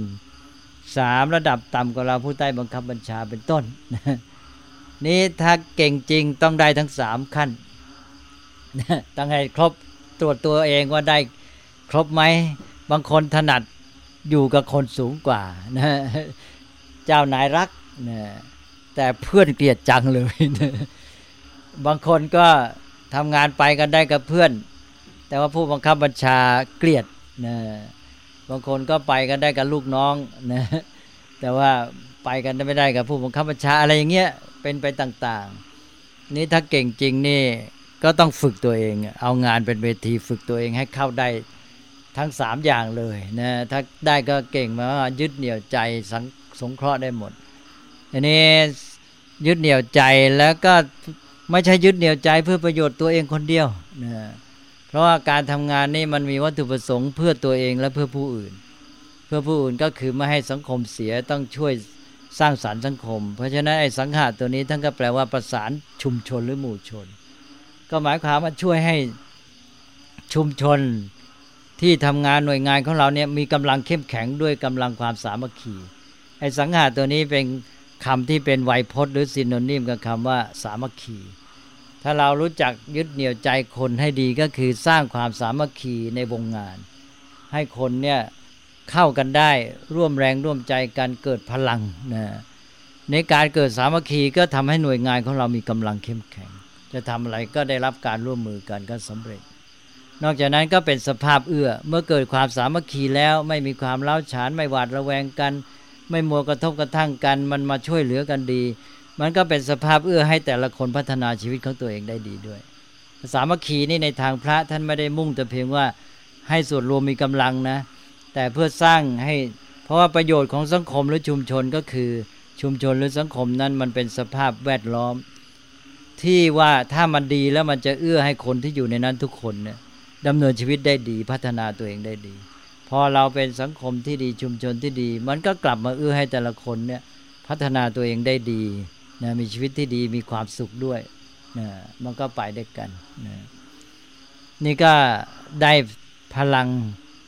3ระดับต่ำกว่าเราผู้ใต้บังคับบัญชาเป็นต้นนี่ถ้าเก่งจริงต้องได้ทั้ง3ขั้นต้องให้ครบตรวจตัวเองว่าได้ครบไหมบางคนถนัดอยู่กับคนสูงกว่านะเจ้านายรักนะแต่เพื่อนเกลียดจังเลยนะบางคนก็ทำงานไปกันได้กับเพื่อนแต่ว่าผู้บังคับบัญชาเกลียดนะบางคนก็ไปกันได้กับลูกน้องนะแต่ว่าไปกันไม่ได้กับผู้บังคับบัญชาอะไรอย่างเงี้ยเป็นไปต่างๆนี่ถ้าเก่งจริงนี่ก็ต้องฝึกตัวเองเอางานเป็นเวทีฝึกตัวเองให้เข้าได้ทั้ง3อย่างเลยนะถ้าได้ก็เก่งมายึดเหนี่ยวใจสงเคราะห์ได้หมดอันนี้ยึดเหนี่ยวใจแล้วก็ไม่ใช่ยึดเหนี่ยวใจเพื่อประโยชน์ตัวเองคนเดียวนะเพราะว่าการทำงานนี่มันมีวัตถุประสงค์เพื่อตัวเองและเพื่อผู้อื่นก็คือไม่ให้สังคมเสียต้องช่วยสร้างสรรค์สังคมเพราะฉะนั้นไอ้สังขารตัวนี้ท่านก็แปลว่าประสานชุมชนหรือหมู่ชนก็หมายความว่าช่วยให้ชุมชนที่ทำงานหน่วยงานของเราเนี่ยมีกำลังเข้มแข็งด้วยกำลังความสามัคคีไอ้สังขารตัวนี้เป็นคำที่เป็นไวยพจน์หรือซิโนนิมกับคำว่าสามัคคีถ้าเรารู้จักยึดเหนี่ยวใจคนให้ดีก็คือสร้างความสามัคคีในวงงานให้คนเนี่ยเข้ากันได้ร่วมแรงร่วมใจกันเกิดพลังนะในการเกิดสามัคคีก็ทำให้หน่วยงานของเรามีกำลังเข้มแข็งจะทำอะไรก็ได้รับการร่วมมือกันก็สำเร็จนอกจากนั้นก็เป็นสภาพเอื้อเมื่อเกิดความสามัคคีแล้วไม่มีความร้าวฉานไม่หวาดระแวงกันไม่มัวกระทบกระทั่งกันมันมาช่วยเหลือกันดีมันก็เป็นสภาพเอื้อให้แต่ละคนพัฒนาชีวิตของตัวเองได้ดีด้วยสามัคคีนี่ในทางพระท่านไม่ได้มุ่งแต่เพียงว่าให้ส่วนรวมมีกำลังนะแต่เพื่อสร้างให้เพราะว่าประโยชน์ของสังคมหรือชุมชนก็คือชุมชนหรือสังคมนั้นมันเป็นสภาพแวดล้อมที่ว่าถ้ามันดีแล้วมันจะเอื้อให้คนที่อยู่ในนั้นทุกคนเนี่ยดำเนินชีวิตได้ดีพัฒนาตัวเองได้ดีพอเราเป็นสังคมที่ดีชุมชนที่ดีมันก็กลับมาเอื้อให้แต่ละคนเนี่ยพัฒนาตัวเองได้ดีนะมีชีวิตที่ดีมีความสุขด้วยนะมันก็ไปด้วยกันนะนี่ก็ได้พลัง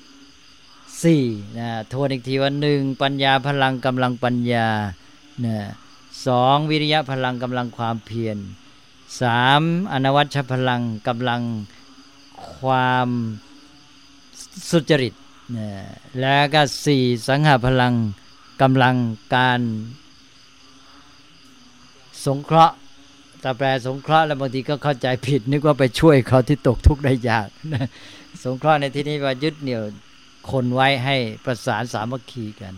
4นะทวนอีกทีว่า1ปัญญาพลังกำลังปัญญานะ2วิริยะพลังกำลังความเพียร3อนวัชพลังกำลังคความสุจริตแล้วก็4สังหพลังกำลังการสงเคราะห์แต่แปลสงเคราะห์แล้วบางทีก็เข้าใจผิดนึกว่าไปช่วยเขาที่ตกทุกข์ได้ยากสงเคราะห์ในที่นี้ว่ายึดเหนี่ยวคนไว้ให้ประสานสามัคคีกัน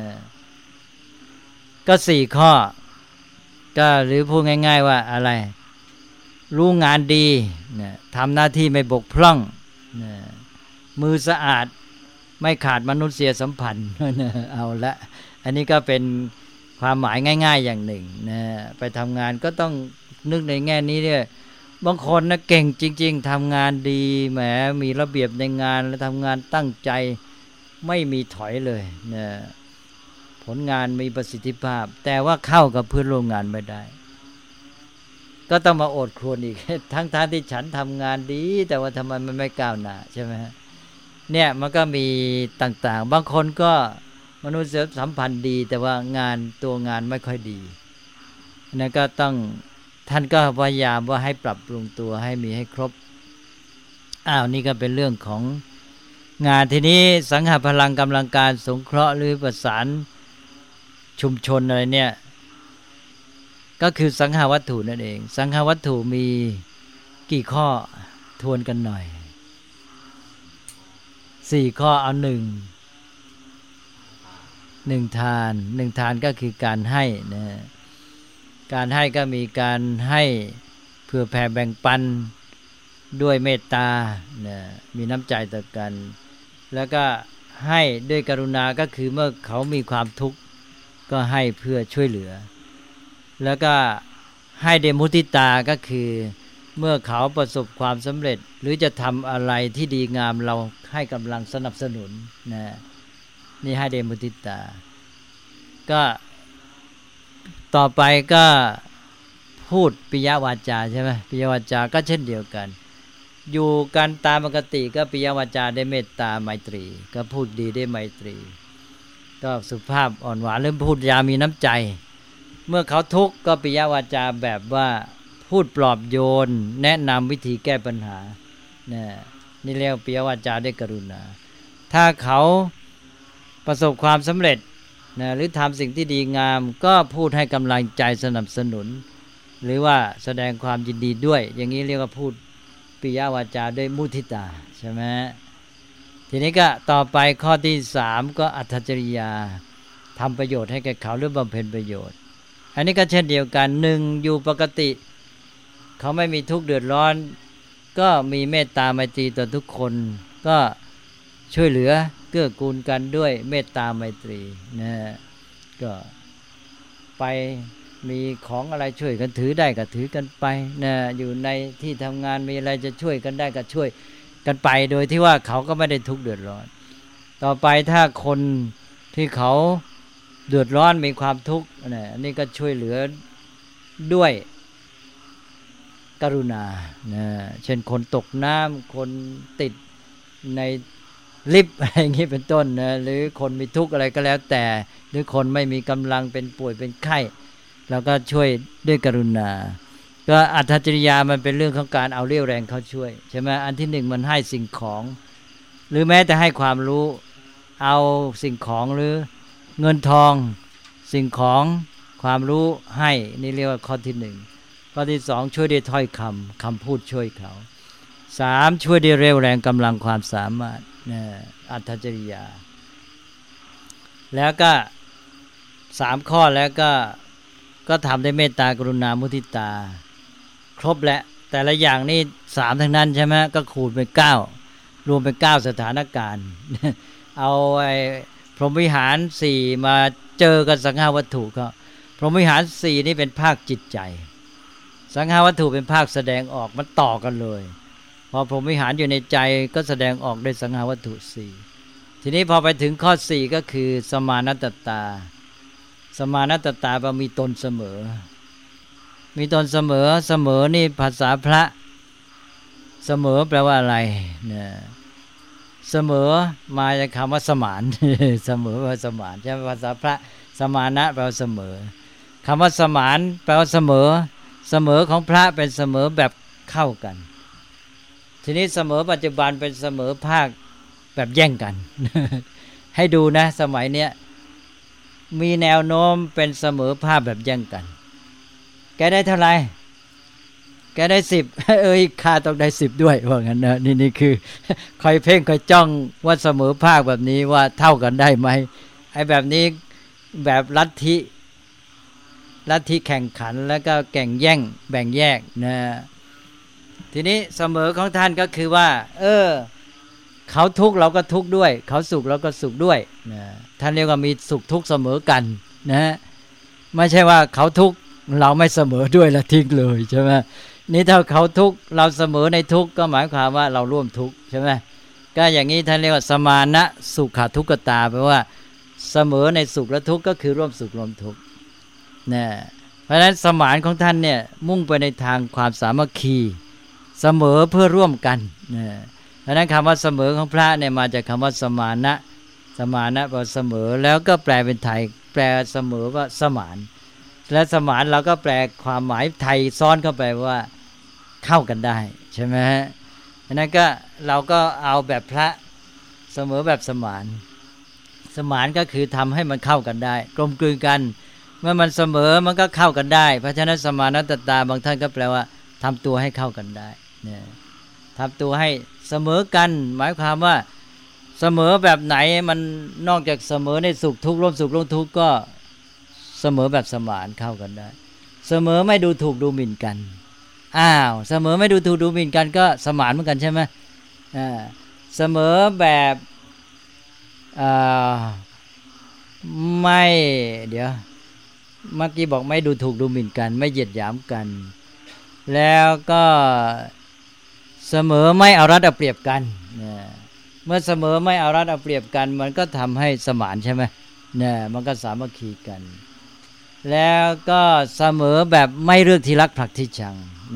ก็4ข้อก็หรือพูดง่ายๆว่าอะไรรู้งานดีทำหน้าที่ไม่บกพร่องมือสะอาดไม่ขาดมนุษยสัมพันธ์เอาละอันนี้ก็เป็นความหมายง่ายๆอย่างหนึ่งไปทำงานก็ต้องนึกในแง่นี้เนี่ยบางคนนะเก่งจริงๆทำงานดีแหมมีระเบียบในงานและทำงานตั้งใจไม่มีถอยเลยผลงานมีประสิทธิภาพแต่ว่าเข้ากับเพื่อนร่วมงานไม่ได้ก็ต้องมาอดครวญอีกทั้งที่ฉันทำงานดีแต่ว่าทำไมมันไม่ก้าวหน้าใช่ไหมฮะเนี่ยมันก็มีต่างๆบางคนก็มนุษยสัมพันธ์ดีแต่ว่างานตัวงานไม่ค่อยดีนั่นก็ต้องท่านก็พยายามว่าให้ปรับปรุงตัวให้มีให้ครบนี่ก็เป็นเรื่องของงานทีนี้สังหพลังกำลังการสงเคราะห์หรือประสานชุมชนอะไรเนี่ยก็คือสังหวัตถุนั่นเองสังหวัตถุมีกี่ข้อทวนกันหน่อย4ข้อเอา1ทานก็คือการให้นะการให้ก็มีการให้เพื่อแผ่แบ่งปันด้วยเมตตานะมีน้ำใจต่อกันแล้วก็ให้ด้วยกรุณาก็คือเมื่อเขามีความทุกข์ก็ให้เพื่อช่วยเหลือแล้วก็ให้ด้วยมุทิตาก็คือเมื่อเขาประสบความสำเร็จหรือจะทำอะไรที่ดีงามเราให้กำลังสนับสนุนนะนี่ให้ด้วยมุทิตาก็ต่อไปก็พูดปิยวาจาใช่ไหมปิยวาจาก็เช่นเดียวกันอยู่กันตามปกติก็ปิยวาจาได้เมตตาไมตรีก็พูดดีได้ไมตรีก็สุภาพอ่อนหวานเริ่มพูดยามีน้ำใจเมื่อเขาทุกข์ก็ปิยวาจาแบบว่าพูดปลอบโยนแนะนำวิธีแก้ปัญหานี่เรียกปิยวาจาได้กรุณาถ้าเขาประสบความสำเร็จหรือทำสิ่งที่ดีงามก็พูดให้กำลังใจสนับสนุนหรือว่าแสดงความยินดีด้วยอย่างนี้เรียกว่าพูดปิยวาจาด้วยมุทิตาใช่ไหมทีนี้ก็ต่อไปข้อที่3ก็อัตถจริยาทำประโยชน์ให้แก่เขาหรือบำเพ็ญประโยชน์อันนี้ก็เช่นเดียวกัน1อยู่ปกติเขาไม่มีทุกข์เดือดร้อนก็มีเมตตาไมตรีต่อทุกคนก็ช่วยเหลือเกื้อกูลกันด้วยเมตตาไมตรีนะก็ไปมีของอะไรช่วยกันถือได้ก็ถือกันไปนะอยู่ในที่ทำงานมีอะไรจะช่วยกันได้ก็ช่วยกันไปโดยที่ว่าเขาก็ไม่ได้ทุกข์เดือดร้อนต่อไปถ้าคนที่เขาเดือดร้อนมีความทุกข์นะนี่ก็ช่วยเหลือด้วยกรุณานะเช่นคนตกน้ำคนติดในลิฟต์อะไรอย่างนี้เป็นต้นนะหรือคนมีทุกข์อะไรก็แล้วแต่หรือคนไม่มีกำลังเป็นป่วยเป็นไข้เราก็ช่วยด้วยกรุณาก็อัตถจริยามันเป็นเรื่องของการเอาเรี่ยวแรงเขาช่วยใช่ไหมอันที่1มันให้สิ่งของหรือแม้แต่ให้ความรู้เอาสิ่งของหรือเงินทองสิ่งของความรู้ให้นี่เรียกว่าข้อที่1ข้อที่2ช่วยด้วยถ้อยคำพูดช่วยเขา3ช่วยด้วยเรี่ยวแรงกำลังความสามารถอัตถจริยาแล้วก็3ข้อแล้วก็ทำได้เมตตากรุณามุทิตาครบแล้วแต่ละอย่างนี่3ทั้งนั้นใช่ไหมก็คูณเป็น9รวมเป็น9สถานการณ์เอาไอ้พรหมวิหาร4มาเจอกับสังฆวัตถุก็พรหมวิหาร4นี่เป็นภาคจิตใจสังฆวัตถุเป็นภาคแสดงออกมันต่อกันเลยพอพรหมวิหารอยู่ในใจก็แสดงออกด้วยสังฆวัตถุ4ทีนี้พอไปถึงข้อ4ก็คือสมานัตตาสมานัตตาแปลว่ามีตนเสมอมีตนเสมอนี่ภาษาพระเสมอแปลว่าอะไรเนี่ยเสมอมาจากคำว่าสมาน เสมอแปลว่าสมานใช่ไหมภาษาพระสมานะแปลว่าเสมอคำว่าสมานแปลว่าเสมอของพระเป็นเสมอแบบเข้ากันทีนี้เสมอปัจจุบันเป็นเสมอภาคแบบแย่งกัน ให้ดูนะสมัยเนี้ยมีแนวโน้มเป็นเสมอภาคแบบแย่งกันแกได้เท่าไหร่แกได้10 ข้าต้องได้10ด้วยว่างั้นนะนี่คือคอยเพ่งคอยจ้องว่าเสมอภาคแบบนี้ว่าเท่ากันได้ไหมไอ้แบบนี้แบบลัทธิแข่งขันแล้วก็แข่งแย่งแบ่งแยกนะทีนี้เสมอของท่านก็คือว่าเขาทุกข์เราก็ทุกข์ด้วยเขาสุขเราก็สุขด้วยนะท่านเรียกว่ามีสุขทุกข์เสมอกันนะไม่ใช่ว่าเขาทุกข์เราไม่เสมอด้วยแล้วทิ้งเลยใช่ไหมนี่ถ้าเขาทุกข์เราเสมอในทุกข์ก็หมายความว่าเราร่วมทุกข์ใช่ไหมก็อย่างนี้ท่านเรียกว่าสมานะสุขทุกขตาแปลว่าเสมอในสุขและทุกข์ก็คือร่วมสุขร่วมทุกข์นะเพราะฉะนั้นสมานของท่านเนี่ยมุ่งไปในทางความสามัคคีเสมอเพื่อร่วมกันนะเพราะนั้นคำว่าเสมอของพระเนี่ยมาจากคำว่าสมานะแปลว่าเสมอแล้วก็แปลเป็นไทยแปลเสมอว่าสมานและสมานเราก็แปลความหมายไทยซ้อนเข้าไปว่าเข้ากันได้ใช่ไหมฮะอันนั้นก็เราก็เอาแบบพระเสมอแบบสมานก็คือทำให้มันเข้ากันได้กลมกลืนกันเมื่อมันเสมอมันก็เข้ากันได้เพราะฉะนั้นสมานัตตาบางท่านก็แปลว่าทำตัวให้เข้ากันได้เนี่ยทำตัวให้เสมอกันหมายความว่าเสมอแบบไหนมันนอกจากเสมอในสุขทุกข์ร่วมสุขร่วมทุกข์ก็เสมอแบบสมานเข้ากันได้เสมอไม่ดูถูกดูหมิ่นกันเสมอไม่ดูถูกดูหมิ่นกันก็สมานเหมือนกันใช่ไหมเสมอแบบไม่เดี๋ยวเมื่อกี้บอกไม่ดูถูกดูหมิ่นกันไม่เหยียดหยามกันแล้วก็เสมอไม่เอารัดเอาเปรียบกันเมื่อเสมอไม่เอารัดเอาเปรียบกันมันก็ทำให้สมานใช่ไหมเนี่ยมันก็สามัคคีกันแล้วก็เสมอแบบไม่เลือกที่รักผลักที่ชัง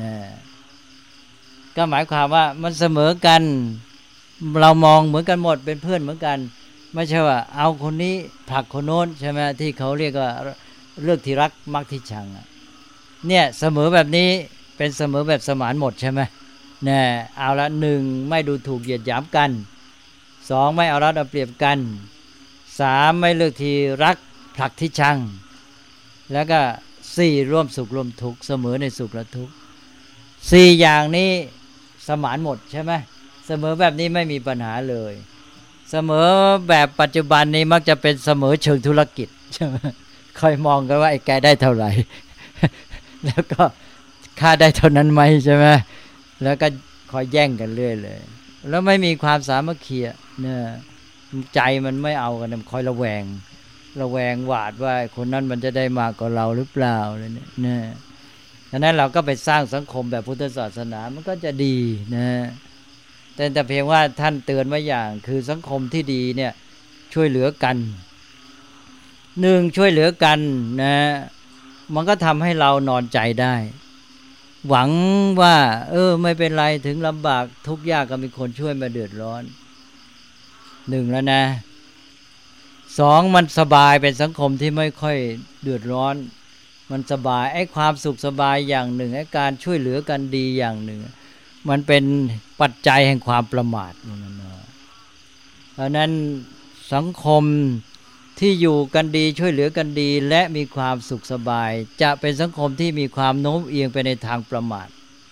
ก็หมายความว่ามันเสมอกันเรามองเหมือนกันหมดเป็นเพื่อนเหมือนกันไม่ใช่ว่าเอาคนนี้ผลักคนโน้นใช่ไหมที่เขาเรียกว่าเลือกที่รักมักที่ชังเนี่ยเสมอแบบนี้เป็นเสมอแบบสมานหมดใช่ไหมเนี่ยเอาละ1ไม่ดูถูกเหยียดหยามกัน2ไม่เอารัดเอาเปรียบกัน3ไม่เลือกที่รักผลักที่ชังแล้วก็4ร่วมสุขร่วมทุกข์เสมอในสุขและทุกข์4อย่างนี้สมานหมดใช่ไหมเสมอแบบนี้ไม่มีปัญหาเลยเสมอแบบปัจจุบันนี้มักจะเป็นเสมอเชิงธุรกิจใช่ไหมคอยมองกันว่าไอ้แกได้เท่าไหร่ แล้วก็ค่าได้เท่านั้นไหมใช่ไหมแล้วก็คอยแย่งกันเรื่อยเลยแล้วไม่มีความสามัคคีเนี่ยใจมันไม่เอากันมันคอยระแวงหวาดว่าคนนั้นมันจะได้มากกว่าเราหรือเปล่าอะไรเนี่ยดังนั้นเราก็ไปสร้างสังคมแบบพุทธศาสนามันก็จะดีนะแต่เพียงว่าท่านเตือนไว้อย่างคือสังคมที่ดีเนี่ยช่วยเหลือกันช่วยเหลือกันนะมันก็ทำให้เรานอนใจได้หวังว่าไม่เป็นไรถึงลำบากทุกข์ยากก็มีคนช่วยมาเดือดร้อนแล้วนะ2มันสบายเป็นสังคมที่ไม่ค่อยเดือดร้อนมันสบายไอ้ความสุขสบายอย่างหนึ่งไอ้การช่วยเหลือกันดีอย่างหนึ่งมันเป็นปัจจัยแห่งความประมาทเพราะนั้นสังคมที่อยู่กันดีช่วยเหลือกันดีและมีความสุขสบายจะเป็นสังคมที่มีความโน้มเอียงไปในทางประมาท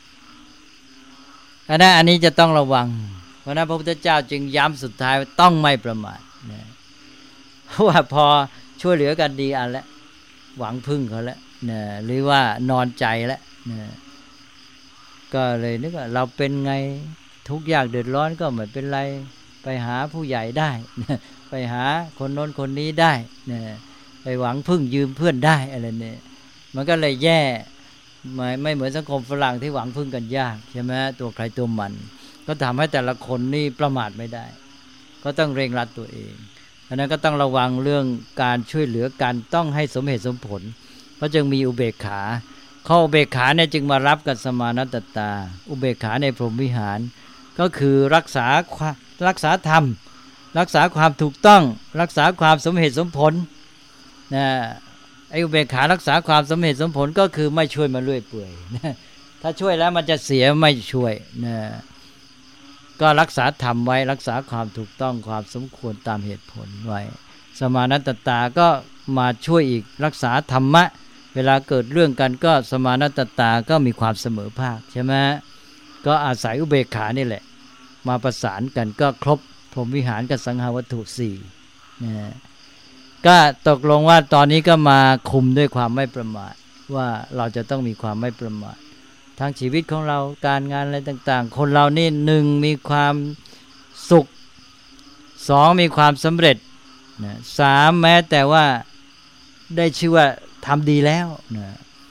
อันนี้จะต้องระวังเพราะนั้นพระพุทธเจ้าจึงย้ำสุดท้ายว่าต้องไม่ประมาทเพราะว่าพอช่วยเหลือกันดีแล้วหวังพึ่งเขาแล้วหรือว่านอนใจแล้วก็เลยนึกว่าเราเป็นไงทุกข์ยากเดือดร้อนก็ไม่เป็นไรไปหาผู้ใหญ่ได้ไปหาคนโน้นคนนี้ได้ไปหวังพึ่งยืมเพื่อนได้อะไรเนี่ยมันก็เลยแย่ไม่เหมือนสังคมฝรั่งที่หวังพึ่งกันยากใช่ไหมตัวใครตัวมันก็ทำให้แต่ละคนนี่ประมาทไม่ได้ก็ต้องเร่งรัดตัวเองอันนั้นก็ต้องระวังเรื่องการช่วยเหลือกันต้องให้สมเหตุสมผลเพราะจึงมีอุเบกขาข้ออุเบกขาเนี่ยจึงมารับกับสมานัตตาอุเบกขาในพรหมวิหารก็คือรักษาธรรมรักษาความถูกต้องรักษาความสมเหตุสมผลไอ้อุเบกขารักษาความสมเหตุสมผลก็คือไม่ช่วยมาเรื่อยเปื่อยถ้าช่วยแล้วมันจะเสียไม่ช่วยก็รักษาธรรมไว้รักษาความถูกต้องความสมควรตามเหตุผลไว้สมานัตตาก็มาช่วยอีกรักษาธรรมะเวลาเกิดเรื่องกันก็สมานัตตาก็มีความเสมอภาคใช่ไหมก็อาศัยอุเบกขานี่แหละมาประสานกันก็ครบพรหมวิหารกับสังหาวัตถุ4นะก็ตกลงว่าตอนนี้ก็มาคุมด้วยความไม่ประมาทว่าเราจะต้องมีความไม่ประมาททั้งชีวิตของเราการงานอะไรต่างๆคนเรานี่1มีความสุข2มีความสำเร็จนะ3แม้แต่ว่าได้ชื่อว่าทำดีแล้วนะ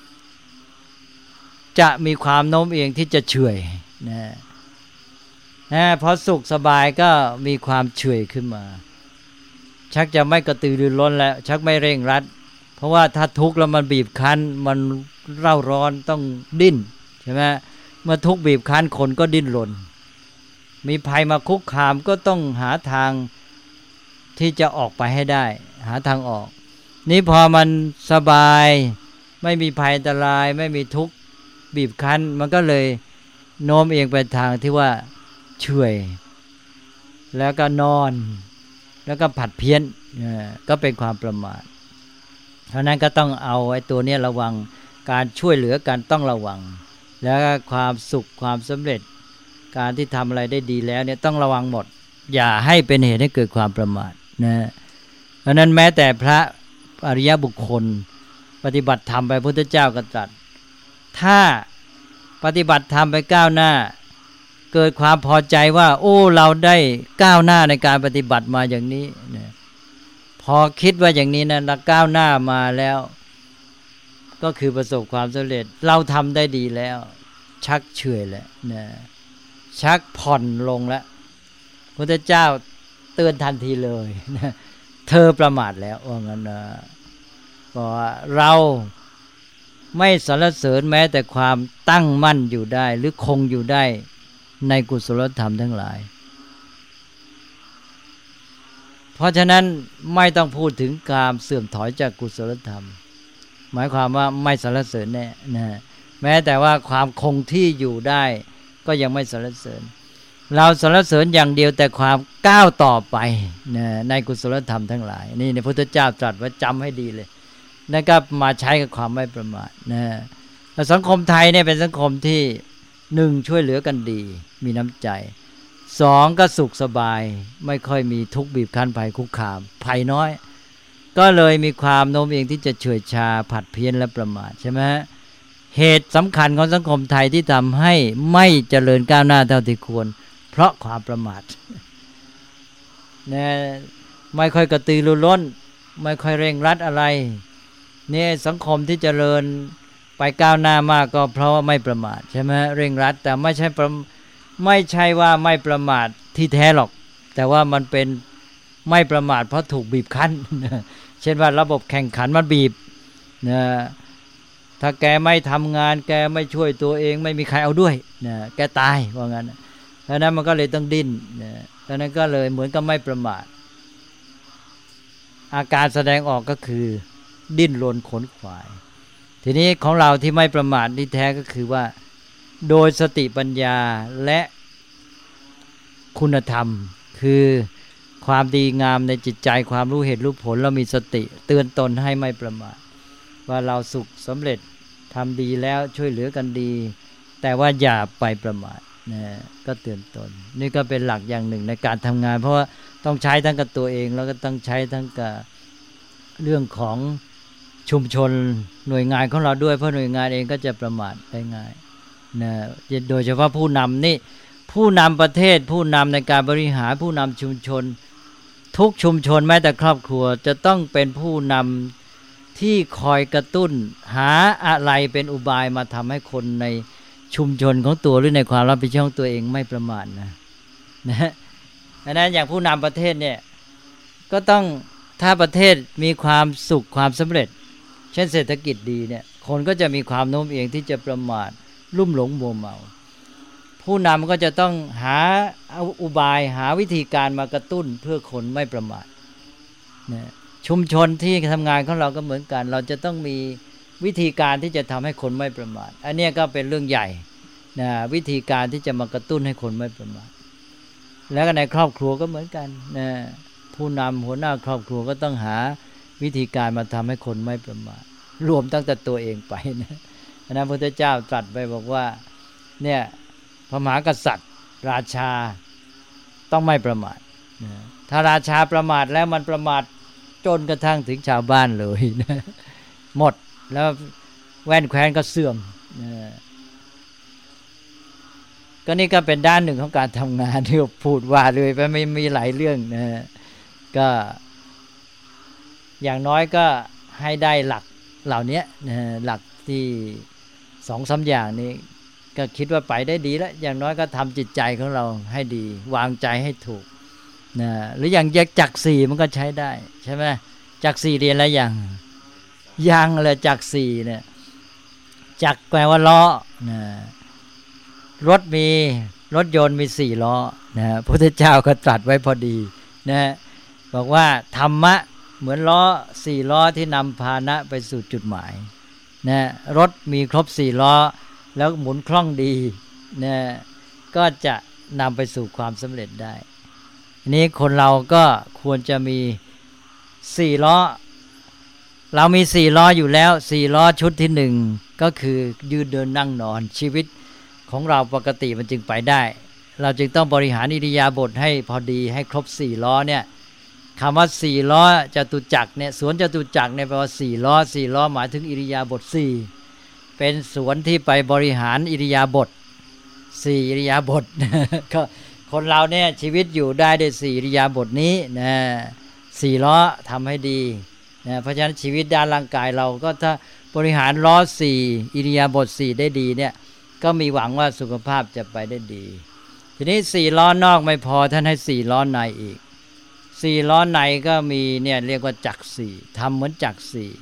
จะมีความโน้มเอียงที่จะเฉื่อยนะพอสุขสบายก็มีความเฉื่อยขึ้นมาชักจะไม่กระตือรือร้นแล้วชักไม่เร่งรัดเพราะว่าถ้าทุกข์แล้วมันบีบคั้นมันเร่าร้อนต้องดิ้นใช่ไหมเมื่อทุกข์บีบคั้นคนก็ดิ้นรนมีภัยมาคุกคามก็ต้องหาทางที่จะออกไปให้ได้หาทางออกนี่พอมันสบายไม่มีภัยอันตรายไม่มีทุกข์บีบคั้นมันก็เลยโน้มเอียงไปทางที่ว่าเฉื่อยแล้วก็นอนแล้วก็ผัดเพี้ยนก็เป็นความประมาทเพราะนั้นก็ต้องเอาไอ้ตัวนี้ระวังการช่วยเหลือกันต้องระวังแล้วก็ความสุขความสำเร็จการที่ทำอะไรได้ดีแล้วเนี่ยต้องระวังหมดอย่าให้เป็นเหตุให้เกิดความประมาทนะเพราะนั้นแม้แต่พระอริยบุคคลปฏิบัติธรรมไปพุทธเจ้าก็ตรัสถ้าปฏิบัติธรรมไปก้าวหน้าเกิดความพอใจว่าโอ้เราได้ก้าวหน้าในการปฏิบัติมาอย่างนี้นะพอคิดว่าอย่างนี้นะเราก้าวหน้ามาแล้วก็คือประสบความสำเร็จเราทำได้ดีแล้วชักเฉื่อยแล้วนะชักผ่อนลงแล้วพุทธเจ้าเตือนทันทีเลยนะเธอประมาทแล้วว่างั้นนะบอกว่าเราไม่สรรเสริญแม้แต่ความตั้งมั่นอยู่ได้หรือคงอยู่ได้ในกุศลธรรมทั้งหลายเพราะฉะนั้นไม่ต้องพูดถึงการเสื่อมถอยจากกุศลธรรมหมายความว่าไม่สรรเสริญแน่นะแม้แต่ว่าความคงที่อยู่ได้ก็ยังไม่สรรเสริญเราสรรเสริญอย่างเดียวแต่ความก้าวต่อไปนะในกุศลธรรมทั้งหลายนี่ในพุทธเจ้าตรัสไว้จำให้ดีเลยนั่นก็มาใช้กับความไม่ประมาทนะสังคมไทยเนี่ยเป็นสังคมที่1ช่วยเหลือกันดีมีน้ำใจ2ก็สุขสบายไม่ค่อยมีทุกข์บีบคั้นภัยคุกคามภัยน้อยก็เลยมีความโน้มเอียงที่จะเฉื่อยชาผัดเพี้ยนและประมาทใช่ไหมเหตุสำคัญของสังคมไทยที่ทำให้ไม่เจริญก้าวหน้าเท่าที่ควรเพราะความประมาทเนี่ยไม่ค่อยกระตือรือร้นไม่ค่อยเร่งรัดอะไรเนี่ยสังคมที่เจริญไปก้าวหน้ามากก็เพราะว่าไม่ประมาทใช่ไหมเร่งรัดแต่ไม่ใช่ว่าไม่ประมาทที่แท้หรอกแต่ว่ามันเป็นไม่ประมาทเพราะถูกบีบคั้นเช่นว่าระบบแข่งขันมันบีบนะถ้าแกไม่ทำงานแกไม่ช่วยตัวเองไม่มีใครเอาด้วยนะแกตายว่างั้นดังนั้นมันก็เลยต้องดิ้นนะดังนั้นก็เลยเหมือนกับไม่ประมาทอาการแสดงออกก็คือดิ้นรนขนขวายทีนี้ของเราที่ไม่ประมาทที่แท้ก็คือว่าโดยสติปัญญาและคุณธรรมคือความดีงามในจิตใจความรู้เหตุรู้ผลเรามีสติเตือนตนให้ไม่ประมาทว่าเราสุขสำเร็จทำดีแล้วช่วยเหลือกันดีแต่ว่าอย่าไปประมาทนะก็เตือนตนนี่ก็เป็นหลักอย่างหนึ่งในการทำงานเพราะว่าต้องใช้ทั้งกับตัวเองแล้วก็ต้องใช้ทั้งกับเรื่องของชุมชนหน่วยงานของเราด้วยเพราะหน่วยงานเองก็จะประมาทได้ง่ายนะโดยเฉพาะผู้นำนี่ผู้นำประเทศผู้นำในการบริหารผู้นำชุมชนทุกชุมชนแม้แต่ครอบครัวจะต้องเป็นผู้นำที่คอยกระตุ้นหาอะไรเป็นอุบายมาทำให้คนในชุมชนของตัวหรือในความรับผิดชอบของตัวเองไม่ประมาทนะดังนั้นอย่างผู้นำประเทศเนี่ยก็ต้องถ้าประเทศมีความสุขความสำเร็จเช่นเศรษฐกิจดีเนี่ยคนก็จะมีความโน้มเอียงที่จะประมาทลุ่มหลงมัวเมาผู้นำก็จะต้องหาอุบายหาวิธีการมากระตุ้นเพื่อคนไม่ประมาทนะชุมชนที่ทำงานของเราก็เหมือนกันเราจะต้องมีวิธีการที่จะทำให้คนไม่ประมาทอันนี้ก็เป็นเรื่องใหญ่นะวิธีการที่จะมากระตุ้นให้คนไม่ประมาทแล้วก็ในครอบครัวก็เหมือนกันนะผู้นำหัวหน้าครอบครัวก็ต้องหาวิธีการมาทำให้คนไม่ประมาทรวมตั้งแต่ตัวเองไปนะพระพุทธเจ้าตรัสไปบอกว่าเนี่ยพระมหากษัตริย์ราชาต้องไม่ประมาทนะถ้าราชาประมาทแล้วมันประมาทจนกระทั่งถึงชาวบ้านเลยนะหมดแล้วแว่นแคว้นก็เสื่อมนะก็นี่ก็เป็นด้านหนึ่งของการทำงานที่พูดว่าเลยไปไม่มีหลายเรื่องนะก็อย่างน้อยก็ให้ได้หลักเหล่านี้นะหลักที่2-3อย่างนี้ก็คิดว่าไปได้ดีแล้วอย่างน้อยก็ทำจิตใจของเราให้ดีวางใจให้ถูกนะหรืออย่างจักร4มันก็ใช้ได้ใช่ไหมจักร4เรียนแล้วยังเลยจักร4เนี่ยจักรแปลว่าล้อนะรถยนต์มี4ล้อนะพระพุทธเจ้าก็ตรัสไว้พอดีนะบอกว่าธรรมะเหมือนล้อ4ล้อที่นำพาหนะไปสู่จุดหมายนะรถมีครบ4ล้อแล้วหมุนคล่องดีนะก็จะนำไปสู่ความสำเร็จได้นี้คนเราก็ควรจะมี4ล้อเรามี4ล้ออยู่แล้ว4ล้อชุดที่1ก็คือยืนเดินนั่งนอนชีวิตของเราปกติมันจึงไปได้เราจึงต้องบริหารอิริยาบถให้พอดีให้ครบ4ล้อเนี่ยคำว่า4ล้อจตุจักรเนี่ยสวนจตุจักรเนี่ยแปลว่า4ล้อหมายถึงอิริยาบถ4เป็นสวนที่ไปบริหารอิริยาบถ4อิริยาบถก็คนเราเนี่ยชีวิตอยู่ได้ด้วย4อิริยาบถนี้นะ4ล้อทำให้ดีนะเพราะฉะนั้นชีวิตด้านร่างกายเราก็ถ้าบริหารล้อ4อิริยาบถ4ได้ดีเนี่ยก็มีหวังว่าสุขภาพจะไปได้ดีทีนี้4ล้อนอกไม่พอท่านให้4ล้อในอีก4ล้อในก็มีเนี่ยเรียกว่าจักร4ทำเหมือนจักร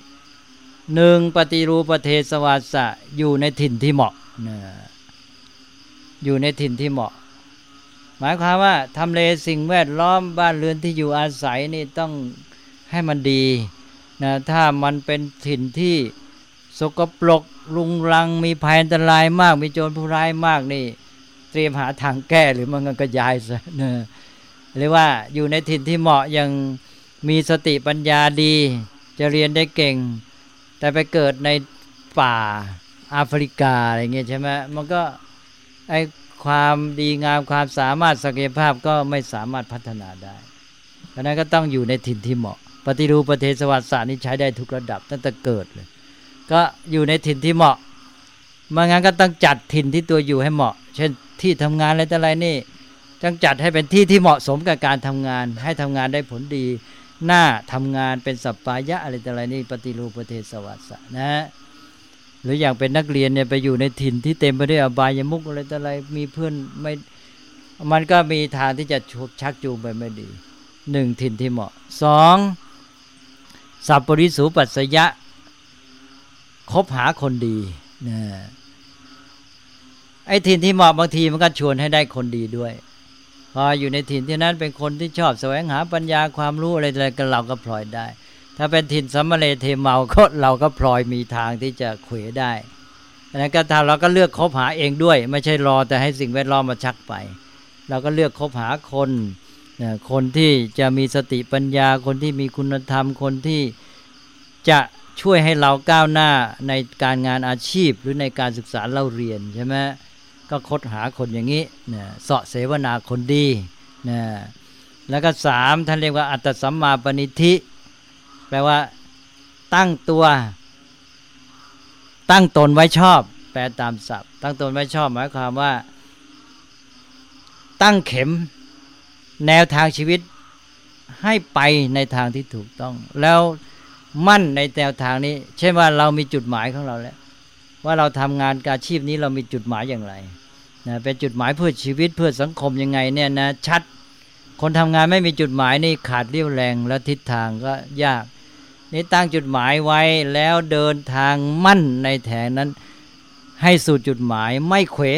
4 1ปฏิรูปเทศวาสะอยู่ในถิ่นที่เหมาะนะอยู่ในถิ่นที่เหมาะหมายความว่าทำเลสิ่งแวดล้อมบ้านเรือนที่อยู่อาศัยนี่ต้องให้มันดีนะถ้ามันเป็นถิ่นที่สกปรกรุงรังมีภัยอันตรายมากมีโจรผู้ร้ายมากนี่เตรียมหาทางแก้หรือมันก็ย้ายซะนะหรือว่าอยู่ในถิ่นที่เหมาะยังมีสติปัญญาดีจะเรียนได้เก่งแต่ไปเกิดในป่าแอฟริกาอะไรเงี้ยใช่ไหมมันก็ไอความดีงามความสามารถศักยภาพก็ไม่สามารถพัฒนาได้เพราะนั้นก็ต้องอยู่ในถิ่นที่เหมาะปฏิรูปเทศวาสะนี่ใช้ได้ทุกระดับตั้งแต่เกิดเลยก็อยู่ในถิ่นที่เหมาะไม่งั้นก็ต้องจัดถิ่นที่ตัวอยู่ให้เหมาะเช่นที่ทำงานอะไรต่ออะไรนี่ต้องจัดให้เป็นที่ที่เหมาะสมกับการทำงานให้ทำงานได้ผลดีหน้าทำงานเป็นสัปปายะอะไรต่ออะไรนี่ปฏิรูปเทศวาสะนะหรืออย่างเป็นนักเรียนเนี่ยไปอยู่ในถิ่นที่เต็มไปด้วยอบายมุขอะไรต่ออะไรมีเพื่อนไม่มันก็มีทางที่จะชักจูงไปไม่ดี1ถิ่นที่เหมาะ2สัพปริสูปัสสยะคบหาคนดีนะไอ้ถิ่นที่เหมาะบางทีมันก็ชวนให้ได้คนดีด้วยพออยู่ในถิ่นที่นั้นเป็นคนที่ชอบแสวงหาปัญญาความรู้อะไรกันเราก็พลอยได้ถ้าเป็นถิ่นสัมมะเลเทเมาก็เราก็พลอยมีทางที่จะเขวได้ดังนั้นก็ถ้าเราก็เลือกคบหาเองด้วยไม่ใช่รอแต่ให้สิ่งแวดล้อมมาชักไปเราก็เลือกคบหาคนที่จะมีสติปัญญาคนที่มีคุณธรรมคนที่จะช่วยให้เราก้าวหน้าในการงานอาชีพหรือในการศึกษาเล่าเรียนใช่ไหมก็คบหาคนอย่างนี้นะเสาะเสวนาคนดีนะแล้วก็3ท่านเรียกว่าอัตตสัมมาปณิธิแปลว่าตั้งตนไว้ชอบแปลตามศัพท์ตั้งตนไว้ชอบหมายความว่าตั้งเข็มแนวทางชีวิตให้ไปในทางที่ถูกต้องแล้วมั่นในแนวทางนี้เช่นว่าเรามีจุดหมายของเราแล้วว่าเราทำงานอาชีพนี้เรามีจุดหมายอย่างไรนะเป็นจุดหมายเพื่อชีวิตเพื่อสังคมยังไงเนี่ยนะชัดคนทำงานไม่มีจุดหมายนี่ขาดเรี่ยวแรงและทิศทางก็ยากนี่ตั้งจุดหมายไว้แล้วเดินทางมั่นในแถวนั้นให้สู่จุดหมายไม่เขว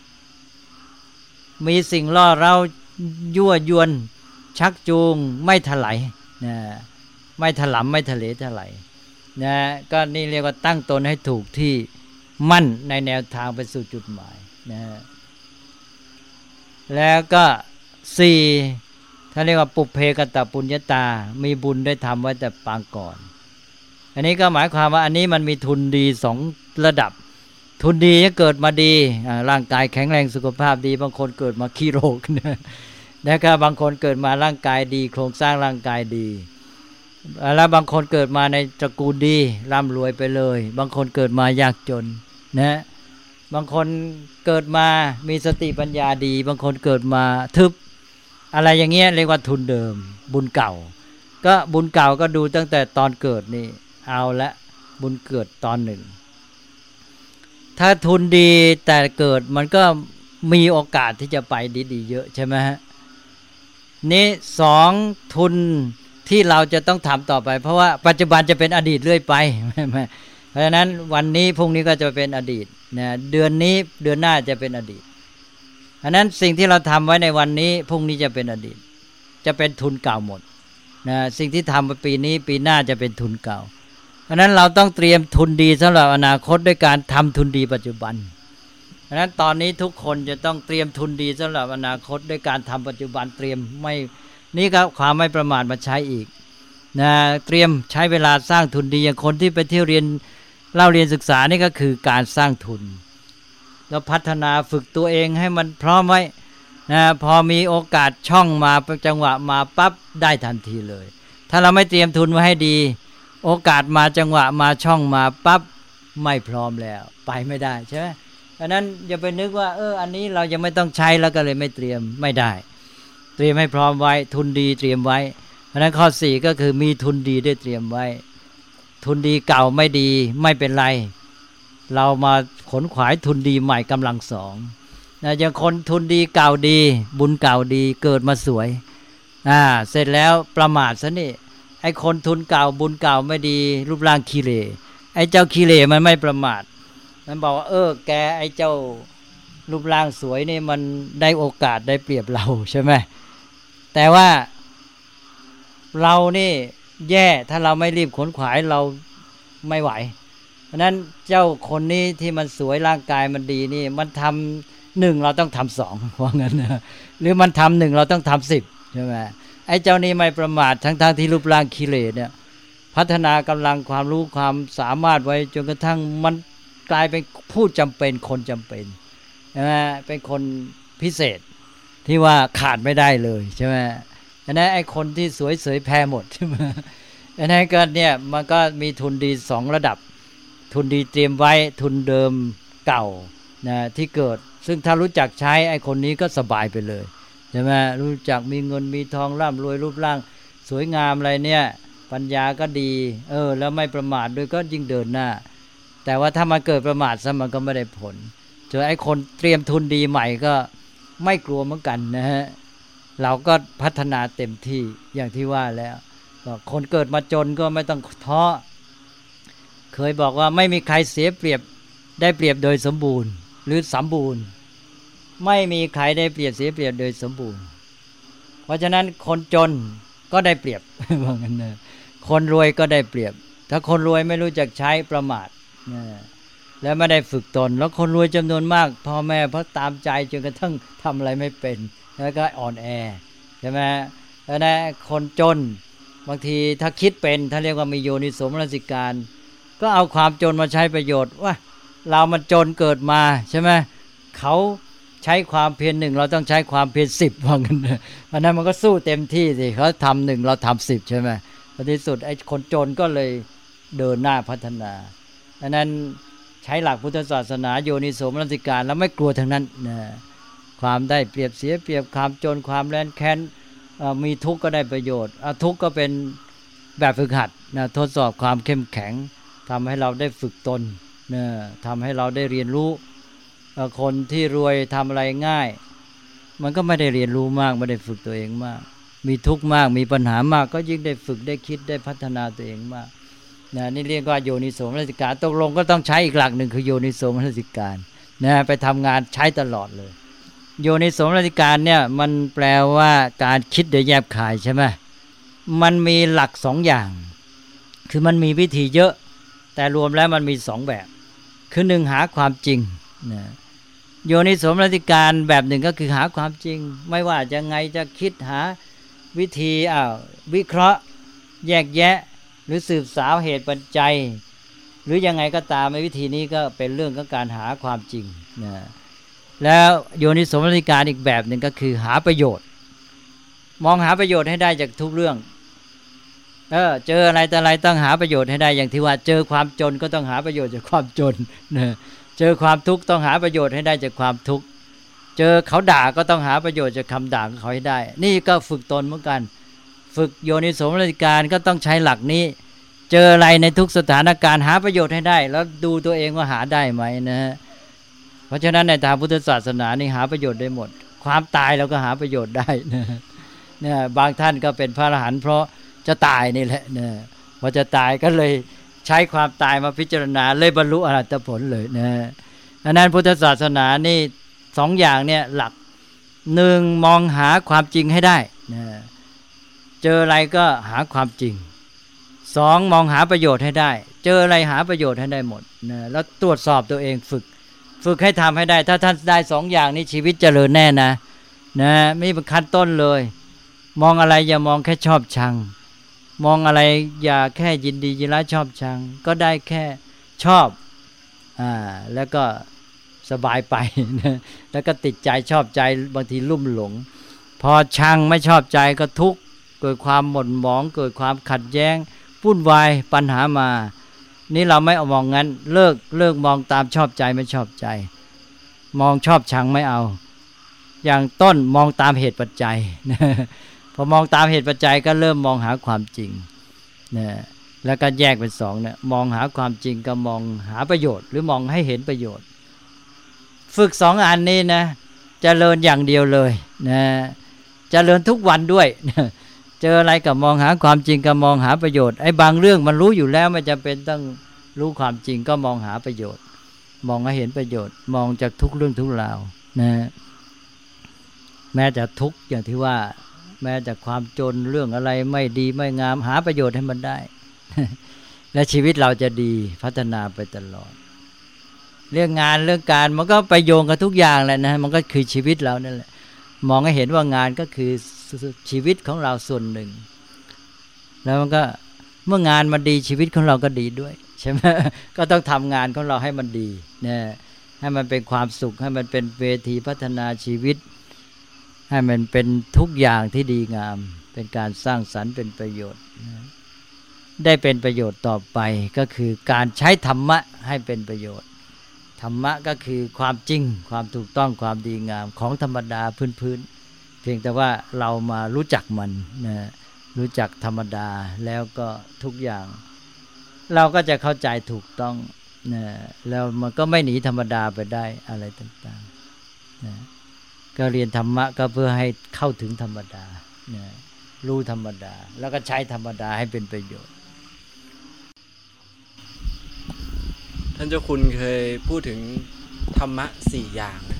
มีสิ่งล่อเรายั่วยวนชักจูงไม่ถลายนะไม่ถลำไม่ทะเลถลายนะก็นี่เรียกว่าตั้งตนให้ถูกที่มั่นในแนวทางไปสู่จุดหมายนะแล้วก็ 4ถ้าเรียกว่าปุพเพกตปุญญาตามีบุญได้ทำไว้แต่ปางก่อนอันนี้ก็หมายความว่าอันนี้มันมีทุนดี2ระดับทุนดีเกิดมาดีร่างกายแข็งแรงสุขภาพดีบางคนเกิดมาขี้โรคนะครับบางคนเกิดมาร่างกายดีโครงสร้างร่างกายดีแล้วบางคนเกิดมาในตระกูลดีร่ำรวยไปเลยบางคนเกิดมายากจนนะบางคนเกิดมามีสติปัญญาดีบางคนเกิดมาทึบอะไรอย่างเงี้ยเรียกว่าทุนเดิมบุญเก่าก็บุญเก่าก็ดูตั้งแต่ตอนเกิดนี่เอาละบุญเกิดตอนหนึ่งถ้าทุนดีแต่เกิดมันก็มีโอกาสที่จะไปดีๆเยอะใช่ไหมฮะนี่2ทุนที่เราจะต้องทำต่อไปเพราะว่าปัจจุบันจะเป็นอดีตเรื่อยไปเพราะฉะนั้นวันนี้พรุ่งนี้ก็จะเป็นอดีตนะเดือนนี้เดือนหน้าจะเป็นอดีตเพราะนั้นสิ่งที่เราทำไว้ในวันนี้พรุ่งนี้จะเป็นอดีตจะเป็นทุนเก่าหมดนะสิ่งที่ทำไปปีนี้ปีหน้าจะเป็นทุนเก่าเพราะนั้นเราต้องเตรียมทุนดีสำหรับอนาคตด้วยการทำทุนดีปัจจุบันเพราะนั้นตอนนี้ทุกคนจะต้องเตรียมทุนดีสำหรับอนาคตด้วยการทำปัจจุบันเตรียมไม่นี่ก็ความไม่ประมาทมาใช้อีกนะเตรียมใช้เวลาสร้างทุนดีอย่างคนที่ไปเที่ยวเรียนเล่าเรียนศึกษานี่ก็คือการสร้างทุนแล้วพัฒนาฝึกตัวเองให้มันพร้อมไว้นะพอมีโอกาสช่องมาจังหวะมาปั๊บได้ทันทีเลยถ้าเราไม่เตรียมทุนไว้ให้ดีโอกาสมาจังหวะมาช่องมาปั๊บไม่พร้อมแล้วไปไม่ได้ใช่ไหมเพราะนั้นอย่าไปนึกว่าอันนี้เรายังไม่ต้องใช้แล้วก็เลยไม่เตรียมไม่ได้เตรียมให้พร้อมไว้ทุนดีเตรียมไว้เพราะนั้นข้อ4ก็คือมีทุนดีได้เตรียมไว้ทุนดีเก่าไม่ดีไม่เป็นไรเรามาขนขวายทุนดีใหม่กำลัง2นะอย่างคนทุนดีเก่าดีบุญเก่าดีเกิดมาสวยเสร็จแล้วประมาทซะนี่ไอ้คนทุนเก่าบุญเก่าไม่ดีรูปร่างขี้เหร่ไอ้เจ้าขี้เหร่มันไม่ประมาทมันบอกว่าแกไอ้เจ้ารูปร่างสวยนี่มันได้โอกาสได้เปรียบเราใช่ไหมแต่ว่าเรานี่แย่ถ้าเราไม่รีบขนขวายเราไม่ไหวเพราะนั้นเจ้าคนนี้ที่มันสวยร่างกายมันดีนี่มันทำ1เราต้องทำ2ว่างั้นนะหรือมันทำ1เราต้องทำ10ใช่ไหมไอ้เจ้านี้ไม่ประมาททั้งที่รูปร่างขี้เหร่เนี่ยพัฒนากำลังความรู้ความสามารถไว้จนกระทั่งมันกลายเป็นผู้จำเป็นคนจำเป็นใช่ไหมเป็นคนพิเศษที่ว่าขาดไม่ได้เลยใช่ไหมอันนั้นไอ้คนที่สวยเสยแพ้หมดใช่ไหมอันนั้นก็เนี่ยมันก็มีทุนดี2ระดับทุนดีเตรียมไว้ทุนเดิมเก่านะที่เกิดซึ่งถ้ารู้จักใช้ไอ้คนนี้ก็สบายไปเลยใช่ไหมรู้จักมีเงินมีทองร่ำรวยรูปร่างสวยงามอะไรเนี่ยปัญญาก็ดีแล้วไม่ประมาทด้วยก็ยิ่งเดินหน้าแต่ว่าถ้ามันเกิดประมาทซะมันก็ไม่ได้ผลเจอไอ้คนเตรียมทุนดีใหม่ก็ไม่กลัวเหมือนกันนะฮะเราก็พัฒนาเต็มที่อย่างที่ว่าแล้วคนเกิดมาจนก็ไม่ต้องท้อเคยบอกว่าไม่มีใครเสียเปรียบได้เปรียบโดยสมบูรณ์หรือสมบูรณ์ไม่มีใครได้เปรียบเสียเปรียบโดยสมบูรณ์เพราะฉะนั้นคนจนก็ได้เปรียบว่างั้นนะคนรวยก็ได้เปรียบถ้าคนรวยไม่รู้จักใช้ประมาทแล้วไม่ได้ฝึกตนแล้วคนรวยจำนวนมากพ่อแม่เพราะตามใจจนกระทั่งทำอะไรไม่เป็นแล้วก็อ่อนแอใช่ไหมแล้วนะคนจนบางทีถ้าคิดเป็นถ้าเรียกว่ามีโยนิโสมนสิการก็เอาความจนมาใช้ประโยชน์ว่าเรามันจนเกิดมาใช่ไหมเขาใช้ความเพียร1เราต้องใช้ความเพียร10ว่างั้นเพราะนั้นมันก็สู้เต็มที่สิเขาทำ1เราทำ10ใช่ไหมในที่สุดไอ้คนจนก็เลยเดินหน้าพัฒนาดังนั้นใช้หลักพุทธศาสนาโยนิโสมนสิการแล้วไม่กลัวทั้งนั้นนะความได้เปรียบเสียเปรียบความจนความแร้นแค้นมีทุกข์ก็ได้ประโยชน์ทุกข์ก็เป็นแบบฝึกหัดนะทดสอบความเข้มแข็งทำให้เราได้ฝึกตนนะทำให้เราได้เรียนรู้คนที่รวยทำอะไรง่ายมันก็ไม่ได้เรียนรู้มากไม่ได้ฝึกตัวเองมากมีทุกข์มากมีปัญหามากก็ยิ่งได้ฝึกได้คิดได้พัฒนาตัวเองมากนะนี่เรียกว่าโยนิโสมนสิการตกลงก็ต้องใช้อีกหลักหนึ่งคือโยนิโสมนสิการนะไปทำงานใช้ตลอดเลยโยนิโสมนสิการเนี่ยมันแปลว่าการคิดโดยแยบคายใช่ไหมมันมีหลัก2อย่างคือมันมีวิธีเยอะแต่รวมแล้วมันมี2แบบคือ1หาความจริงนะโยนิโสมนสิการแบบหนึ่งก็คือหาความจริงไม่ว่าจะไงจะคิดหาวิธีวิเคราะห์แยกแยะหรือสืบสาวเหตุปัจจัยหรือยังไงก็ตามในวิธีนี้ก็เป็นเรื่องของการหาความจริงนะแล้วโยนิโสมนสิการอีกแบบหนึ่งก็คือหาประโยชน์มองหาประโยชน์ให้ได้จากทุกเรื่องเจออะไรแต่อะไรต้องหาประโยชน์ให้ได้อย่างที่ว่าเจอความจนก็ต้องหาประโยชน์จากความจนนะเจอความทุกข์ต้องหาประโยชน์ให้ได้จากความทุกข์เจอเขาด่าก็ต้องหาประโยชน์จากคำด่าของเขาให้ได้นี่ก็ฝึกตนเหมือนกันฝึกโยนิโสมนสิการก็ต้องใช้หลักนี้เจออะไรในทุกสถานการณ์หาประโยชน์ให้ได้แล้วดูตัวเองว่าหาได้ไหมนะฮะเพราะฉะนั้นในทางพุทธศาสนานี่หาประโยชน์ได้หมดความตายเราก็หาประโยชน์ได้นะเนี่ยบางท่านก็เป็นพระอรหันต์เพราะจะตายนี่แหละนะพอจะตายก็เลยใช้ความตายมาพิจารณาเลยบรรลุอรหัตผลเลยนะดังนั้นพุทธศาสนานี่สองอย่างเนี่ยหลักหนึ่งมองหาความจริงให้ได้นะเจออะไรก็หาความจริงสองมองหาประโยชน์ให้ได้เจออะไรหาประโยชน์ให้ได้หมดนะแล้วตรวจสอบตัวเองฝึกให้ทำให้ได้ถ้าท่านได้สองอย่างนี้ชีวิตเจริญแน่นะไม่เป็นขั้นต้นเลยมองอะไรอย่ามองแค่ชอบชังมองอะไรอย่าแค่ยินดียินร้ายชอบชังก็ได้แค่ชอบแล้วก็สบายไปนะแล้วก็ติดใจชอบใจบางทีลุ่มหลงพอชังไม่ชอบใจก็ทุกข์เกิดความหม่นหมองเกิดความขัดแย้งวุ่นวายปัญหามานี่เราไม่เอามองงั้นเลิกมองตามชอบใจไม่ชอบใจมองชอบชังไม่เอาอย่างต้นมองตามเหตุปัจจัยพอมองตามเหตุปัจจัยก็เริ่มมองหาความจริงนะแล้วก็แยกเป็นสองเนี่ยมองหาความจริงกับมองหาประโยชน์หรือมองให้เห็นประโยชน์ฝึกสองอันนี้นะเจริญอย่างเดียวเลยนะเจริญทุกวันด้วยเจออะไรกับมองหาความจริงกับมองหาประโยชน์ไอ้บางเรื่องมันรู้อยู่แล้วไม่จำเป็นต้องรู้ความจริงก็มองหาประโยชน์มองให้เห็นประโยชน์มองจากทุกเรื่องทุกราวนะแม้จะทุกข์อย่างที่ว่าแม้จากความจนเรื่องอะไรไม่ดีไม่งามหาประโยชน์ให้มันได้ และชีวิตเราจะดีพัฒนาไปตลอดเรื่องงานเรื่องการมันก็ไปโยงกับทุกอย่างแหละนะมันก็คือชีวิตเรานั่นแหละมองให้เห็นว่างานก็คือชีวิตของเราส่วนหนึ่งแล้วมันก็เมื่องานมันดีชีวิตของเราก็ดีด้วยใช่ไหม ก็ต้องทำงานของเราให้มันดีนะให้มันเป็นความสุขให้มันเป็นเวทีพัฒนาชีวิตให้มันเป็นทุกอย่างที่ดีงามเป็นการสร้างสรรค์เป็นประโยชน์ได้เป็นประโยชน์ต่อไปก็คือการใช้ธรรมะให้เป็นประโยชน์ธรรมะก็คือความจริงความถูกต้องความดีงามของธรรมดาพื้นๆเพียงแต่ว่าเรามารู้จักมันนะรู้จักธรรมดาแล้วก็ทุกอย่างเราก็จะเข้าใจถูกต้องนะแล้วมันก็ไม่หนีธรรมดาไปได้อะไรต่างๆนะก็เรียนธรรมะก็เพื่อให้เข้าถึงธรรมดานะรู้ธรรมดาแล้วก็ใช้ธรรมดาให้เป็นประโยชน์ท่านเจ้าคุณเคยพูดถึงธรรมะ4อย่างนะ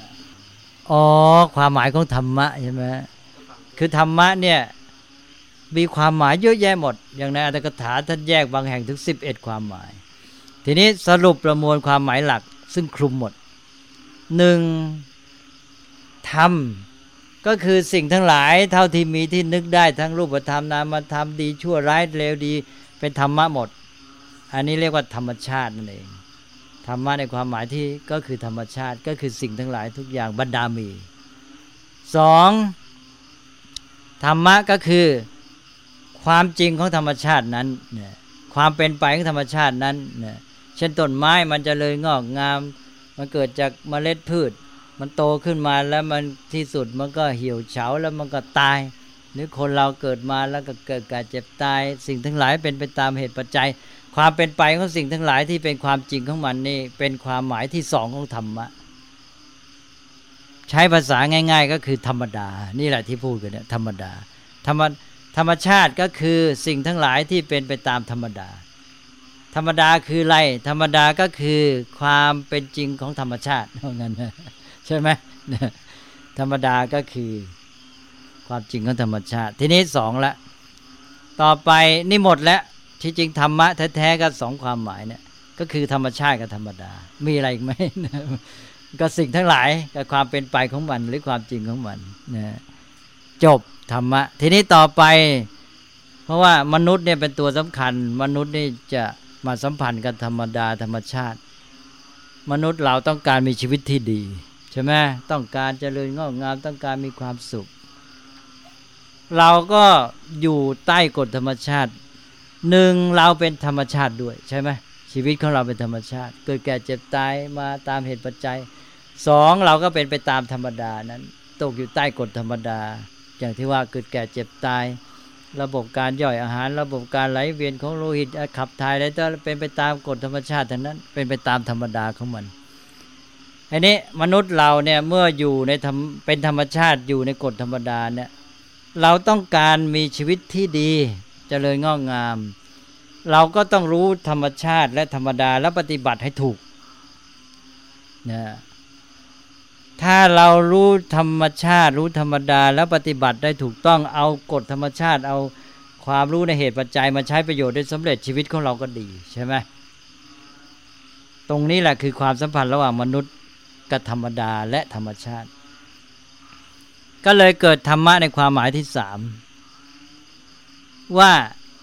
ความหมายของธรรมะใช่ไหมคือธรรมะเนี่ยมีความหมายเยอะแยะหมดอย่างในอัตถกถาท่านแยกบางแห่งถึง11ความหมายทีนี้สรุปประมวลความหมายหลักซึ่งคลุมหมด1ธรรมก็คือสิ่งทั้งหลายเท่าที่มีที่นึกได้ทั้งรูปธรรมนามธรรมดีชั่วร้ายเลวดีเป็นธรรมะหมดอันนี้เรียกว่าธรรมชาตินั่นเองธรรมะในความหมายที่ก็คือธรรมชาติก็คือสิ่งทั้งหลายทุกอย่างบรรดามี2ธรรมะก็คือความจริงของธรรมชาตินั้นความเป็นไปของธรรมชาตินั้นเช่นต้นไม้มันจะเลยงอกงามมันเกิดจากเมล็ดพืชมันโตขึ้นมาแล้วมันที่สุดมันก็เหี่ยวเฉาแล้วมันก็ตายหรือคนเราเกิดมาแล้วก็เกิดการเจ็บตายสิ่งทั้งหลายเป็นไปตามเหตุปัจจัยความเป็นไปของสิ่งทั้งหลายที่เป็นความจริงของมันนี่เป็นความหมายที่2ของธรรมะใช้ภาษาง่ายๆก็คือธรรมดานี่แหละที่พูดกันเนี่ยธรรมดาธรรมชาติก็คือสิ่งทั้งหลายที่เป็นไปตามธรรมดาธรรมดาคืออะไรธรรมดาก็คือความเป็นจริงของธรรมชาติเท่านั้นใช่ไหมธรรมดาก็คือความจริงของธรรมชาติทีนี้2ละต่อไปนี่หมดแล้วที่จริงธรรมะแท้ๆก็2ความหมายเนี่ยก็คือธรรมชาติกับธรรมดามีอะไรอีกไหมกับสิ่งทั้งหลายกับความเป็นไปของมันหรือความจริงของมันนะจบธรรมะทีนี้ต่อไปเพราะว่ามนุษย์เนี่ยเป็นตัวสำคัญมนุษย์นี่จะมาสัมพันธ์กับธรรมดาธรรมชาติมนุษย์เราต้องการมีชีวิตที่ดีใช่ไหมต้องการเจริญงอกงามต้องการมีความสุขเราก็อยู่ใต้กฎธรรมชาติหนึ่งเราเป็นธรรมชาติด้วยใช่ไหมชีวิตของเราเป็นธรรมชาติเกิดแก่เจ็บตายมาตามเหตุปัจจัยสองเราก็เป็นไปตามธรรมดานั้นตกอยู่ใต้กฎธรรมดาอย่างที่ว่าเกิดแก่เจ็บตายระบบการย่อยอาหารระบบการไหลเวียนของโลหิตขับถ่ายอะไรก็เป็นไปตามกฎธรรมชาติทั้งนั้นเป็นไปตามธรรมดาของมันอันนี้มนุษย์เราเนี่ยเมื่ออยู่ในเป็นธรรมชาติอยู่ในกฎธรรมดาเนี่ยเราต้องการมีชีวิตที่ดีเจริญงอกงามเราก็ต้องรู้ธรรมชาติและธรรมดาและปฏิบัติให้ถูกนะถ้าเรารู้ธรรมชาติรู้ธรรมดาแล้วปฏิบัติได้ถูกต้องเอากฎธรรมชาติเอาความรู้ในเหตุปัจจัยมาใช้ประโยชน์ได้สำเร็จชีวิตของเราก็ดีใช่ไหมตรงนี้แหละคือความสัมพันธ์ระหว่างมนุษย์กับธรรมดาและธรรมชาติก็เลยเกิดธรรมะในความหมายที่สามว่า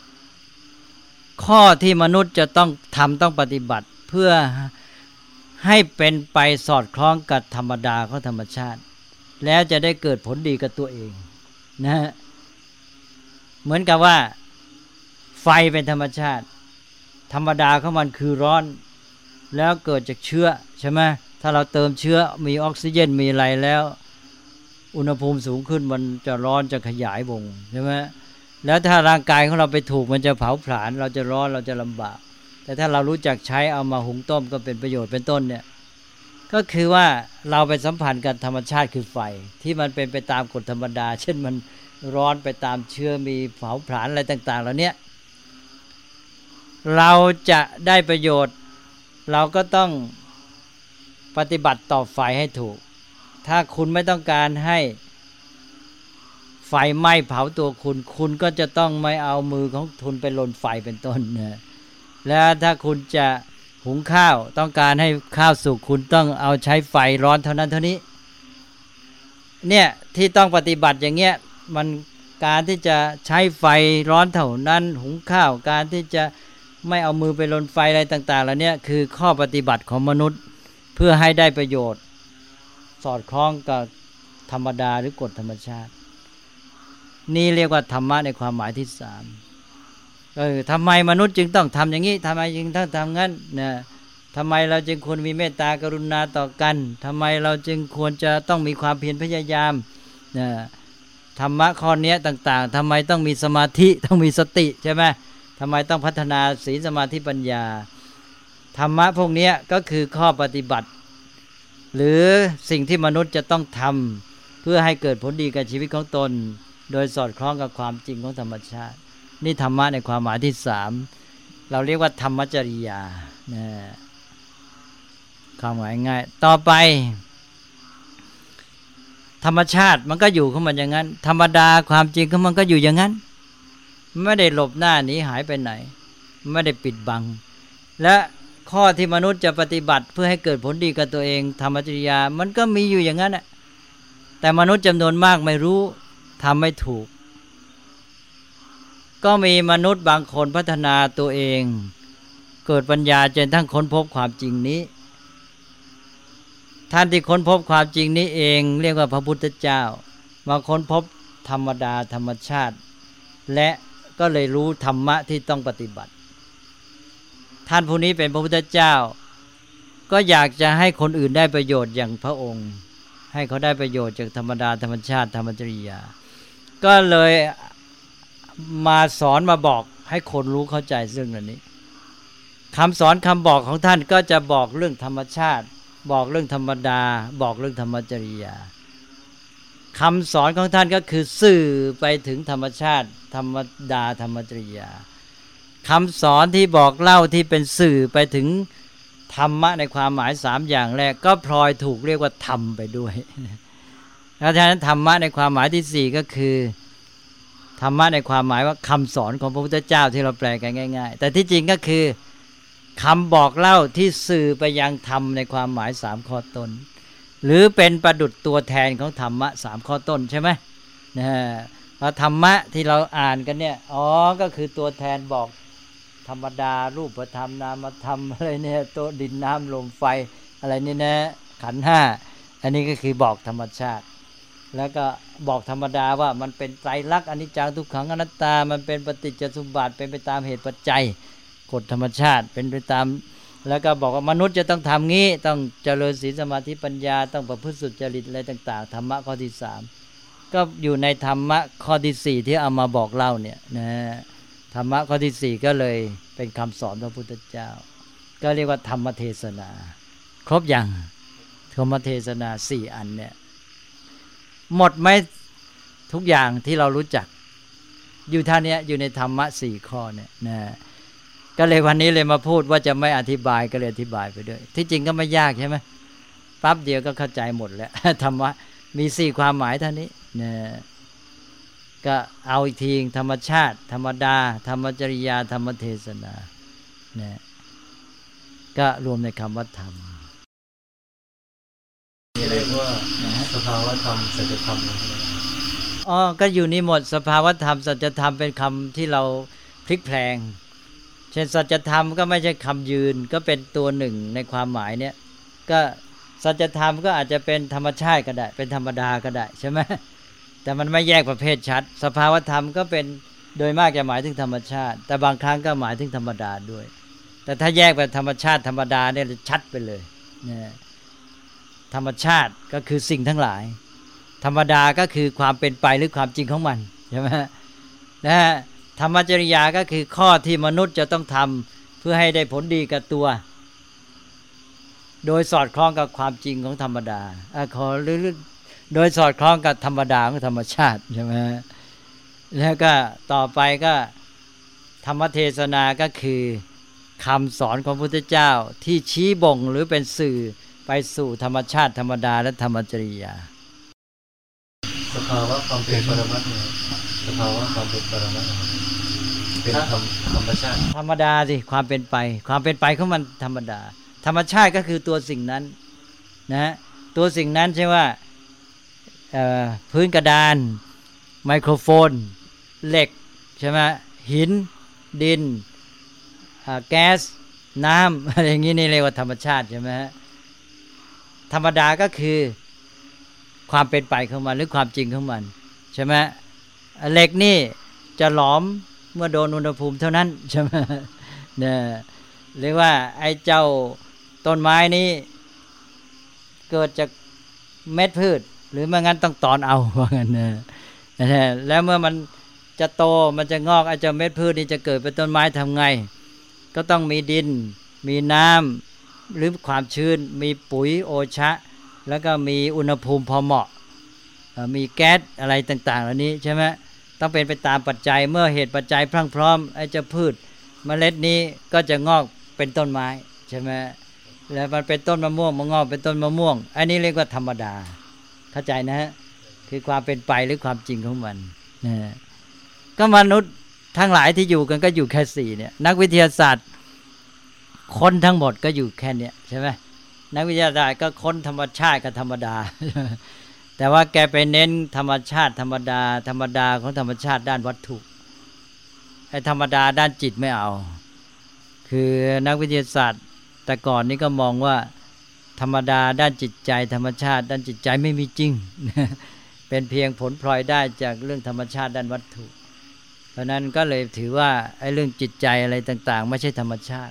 ข้อที่มนุษย์จะต้องทำต้องปฏิบัติเพื่อให้เป็นไปสอดคล้องกับธรรมดาของธรรมชาติแล้วจะได้เกิดผลดีกับตัวเองนะฮะเหมือนกับว่าไฟเป็นธรรมชาติธรรมดาของมันคือร้อนแล้วเกิดจากเชื้อใช่ไหมถ้าเราเติมเชื้อมีออกซิเจนมีอะไรแล้วอุณหภูมิสูงขึ้นมันจะร้อนจะขยายวงใช่ไหมแล้วถ้าร่างกายของเราไปถูกมันจะเผาผลาญเราจะร้อนเราจะลำบากแต่ถ้าเรารู้จักใช้เอามาหุงต้มก็เป็นประโยชน์เป็นต้นเนี่ยก็คือว่าเราไปสัมพันธ์กับธรรมชาติคือไฟที่มันเป็นไปตามกฎธรรมดาเช่นมันร้อนไปตามเชื้อมีเผาผลาญอะไรต่างๆเหล่านี้เราจะได้ประโยชน์เราก็ต้องปฏิบัติต่อไฟให้ถูกถ้าคุณไม่ต้องการให้ไฟไหม้เผาตัวคุณก็จะต้องไม่เอามือของคุณไปลนไฟเป็นต้นนะแล้วถ้าคุณจะหุงข้าวต้องการให้ข้าวสุกคุณต้องเอาใช้ไฟร้อนเท่านั้นเท่านี้เนี่ยที่ต้องปฏิบัติอย่างเงี้ยมันการที่จะใช้ไฟร้อนเท่านั้นหุงข้าวการที่จะไม่เอามือไปลนไฟอะไรต่างๆแล้วเนี่ยคือข้อปฏิบัติของมนุษย์เพื่อให้ได้ประโยชน์สอดคล้องกับธรรมดาหรือกฎธรรมชาตินี่เรียกว่าธรรมะในความหมายที่สามทำไมมนุษย์จึงต้องทำอย่างนี้ทำไมจึงต้องทำงั้นนะทำไมเราจึงควรมีเมตตากรุณาต่อกันทำไมเราจึงควรจะต้องมีความเพียรพยายามนะธรรมะข้อนี้ต่างๆทำไมต้องมีสมาธิต้องมีสติใช่ไหมทำไมต้องพัฒนาศีลสมาธิปัญญาธรรมะพวกนี้ก็คือข้อปฏิบัติหรือสิ่งที่มนุษย์จะต้องทำเพื่อให้เกิดผลดีกับชีวิตของตนโดยสอดคล้องกับความจริงของธรรมชาตินี่ธรรมะในความหมายที่สามเราเรียกว่าธรรมจริยานะความหมายง่ายต่อไปธรรมชาติมันก็อยู่ของมันอย่างนั้นธรรมดาความจริงของมันก็อยู่อย่างนั้นไม่ได้หลบหน้าหนีหายไปไหนไม่ได้ปิดบังและข้อที่มนุษย์จะปฏิบัติเพื่อให้เกิดผลดีกับตัวเองธรรมจริยามันก็มีอยู่อย่างนั้นแหละแต่มนุษย์จำนวนมากไม่รู้ทำไม่ถูกก็มีมนุษย์บางคนพัฒนาตัวเองเกิดปัญญาจนทั้งค้นพบความจริงนี้ท่านที่ค้นพบความจริงนี้เองเรียกว่าพระพุทธเจ้ามาค้นพบธรรมดาธรรมชาติและก็เลยรู้ธรรมะที่ต้องปฏิบัติท่านผู้นี้เป็นพระพุทธเจ้าก็อยากจะให้คนอื่นได้ประโยชน์อย่างพระองค์ให้เขาได้ประโยชน์จากธรรมดาธรรมชาติธรรมจริยาก็เลยมาสอนมาบอกให้คนรู้เข้าใจเรื่องนี้คำสอนคำบอกของท่านก็จะบอกเรื่องธรรมชาติบอกเรื่องธรรมดาบอกเรื่องธรรมจริยาคำสอนของท่านก็คือสื่อไปถึงธรรมชาติธรรมดาธรรมจริยาคำสอนที่บอกเล่าที่เป็นสื่อไปถึงธรรมะในความหมายสามอย่างแรกก็พลอยถูกเรียกว่าธรรมไปด้วยแล้วฉะนั้นธรรมะในความหมายที่สี่ก็คือธรรมะในความหมายว่าคำสอนของพระพุทธเจ้าที่เราแปลกันง่ายๆแต่ที่จริงก็คือคำบอกเล่าที่สื่อไปยังธรรมในความหมายสามข้อต้นหรือเป็นประดุจตัวแทนของธรรมะ3ข้อต้นใช่ไหมนะพระธรรมะที่เราอ่านกันเนี่ยก็คือตัวแทนบอกธรรมดารูปธรรมนามธรรมอะไรเนี่ยตัวดินน้ำลมไฟอะไรนี่นะขันธ์ห้าอันนี้ก็คือบอกธรรมชาติแล้วก็บอกธรรมดาว่ามันเป็นไตรลักษณ์อนิจจังทุกขังอนัตตามันเป็นปฏิจจสมุปบาทเป็นไปตามเหตุปัจจัยกฎธรรมชาติเป็นไปตามแล้วก็บอกว่ามนุษย์จะต้องทำงี้ต้องเจริญศีลสมาธิปัญญาต้องประพฤติสุจริตอะไรต่างๆธรรมะข้อที่3ก็อยู่ในธรรมะข้อที่4ที่เอามาบอกเล่าเนี่ยนะธรรมะข้อที่4ก็เลยเป็นคำสอนพระพุทธเจ้าก็เรียกว่าธรรมเทศนาครบอย่างธรรมเทศนา4อันเนี่ยหมดไหมทุกอย่างที่เรารู้จักอยู่ท่านี้อยู่ในธรรมะ4ข้อเนี่ยนะก็เลยวันนี้เลยมาพูดว่าจะไม่อธิบายก็เลยอธิบายไปด้วยที่จริงก็ไม่ยากใช่ไหมปั๊บเดียวก็เข้าใจหมดแล้ว ธรรมะมี4ความหมายเท่านี้นะก็เอาอีกทีธรรมชาติธรรมดาธรรมจริยาธรรมเทศนานะก็รวมในคำว่าธรรมเรียกว่าสภาวะธรรมสัจธรรมก็อยู่นี่หมดสภาวะธรรมสัจธรรมเป็นคำที่เราพลิกแพลงเช่นสัจธรรมก็ไม่ใช่คำยืนก็เป็นตัวหนึ่งในความหมายเนี้ยก็สัจธรรมก็อาจจะเป็นธรรมชาติก็ได้เป็นธรรมดาก็ได้ใช่ไหมแต่มันไม่แยกประเภทชัดสภาวะธรรมก็เป็นโดยมากจะหมายถึงธรรมชาติแต่บางครั้งก็หมายถึงธรรมดาด้วยแต่ถ้าแยกไปธรรมชาติธรรมดาเนี่ยชัดไปเลยเนี่ยธรรมชาติก็คือสิ่งทั้งหลายธรรมดาก็คือความเป็นไปหรือความจริงของมันใช่ไหมนะฮะธรรมจริยาก็คือข้อที่มนุษย์จะต้องทำเพื่อให้ได้ผลดีกับตัวโดยสอดคล้องกับความจริงของธรรมดาหรือโดยสอดคล้องกับธรรมดาของธรรมชาติใช่ไหมแล้วก็ต่อไปก็ธรรมเทศนาก็คือคำสอนของพระพุทธเจ้าที่ชี้บ่งหรือเป็นสื่อไปสู่ธรรมชาติธรรมดาและธรรมจริยาสภาวะความเป็นปรมัตถ์สภาวะความเป็นปรมัตถ์เป็นธรรมชาติธรรมดาสิความเป็นไปของมันธรรมดาธรรมชาติก็คือตัวสิ่งนั้นนะตัวสิ่งนั้นใช่ว่าพื้นกระดานไมโครโฟนเหล็กใช่ไหมหินดินแก๊สน้ำอะไรอย่างนี้นี่เรียกว่าธรรมชาติใช่ไหมธรรมดาก็คือความเป็นไปของมันหรือความจริงของมันใช่ไหมเหล็กนี่จะหลอมเมื่อโดนอุณหภูมิเท่านั้นใช่ไหมเนี่ยเรียกว่าไอ้เจ้าต้นไม้นี้เกิดจากเม็ดพืชหรือไม่งั้นต้องตอนเอาว่างั้นนะแล้วเมื่อมันจะโตมันจะงอกไอ้เจ้าเม็ดพืชนี่จะเกิดเป็นต้นไม้ทำไงก็ต้องมีดินมีน้ำหรือความชื้นมีปุ๋ยโอชะแล้วก็มีอุณหภูมิพอเหมาะมีแก๊สอะไรต่างๆเหล่านี้ใช่ไหมต้องเป็นไปตามปัจจัยเมื่อเหตุปัจจัยพรั่งพร้อมไอ้เจ้าพืชเมล็ดนี้ก็จะงอกเป็นต้นไม้ใช่ไหมแล้วมันเป็นต้นมะม่วงมันงอกเป็นต้นมะม่วงอันนี้เรียกว่าธรรมดาเข้าใจนะฮะคือความเป็นไปหรือความจริงของมันนะก็มนุษย์ทั้งหลายที่อยู่กันก็อยู่แค่4เนี่ยนักวิทยาศาสตร์คนทั้งหมดก็อยู่แค่เนี้ยใช่ไหมนักวิทยาศาสตร์ก็ค้นธรรมชาติกับธรรมดาแต่ว่าแกไปเน้นธรรมชาติธรรมดาของธรรมชาติด้านวัตถุไอ้ธรรมดาด้านจิตไม่เอาคือนักวิทยาศาสตร์แต่ก่อนนี้ก็มองว่าธรรมดาด้านจิตใจธรรมชาติด้านจิตใจไม่มีจริง เป็นเพียงผลพลอยได้จากเรื่องธรรมชาติด้านวัตถุเพราะนั้นก็เลยถือว่าไอ้เรื่องจิตใจอะไรต่างๆไม่ใช่ธรรมชาติ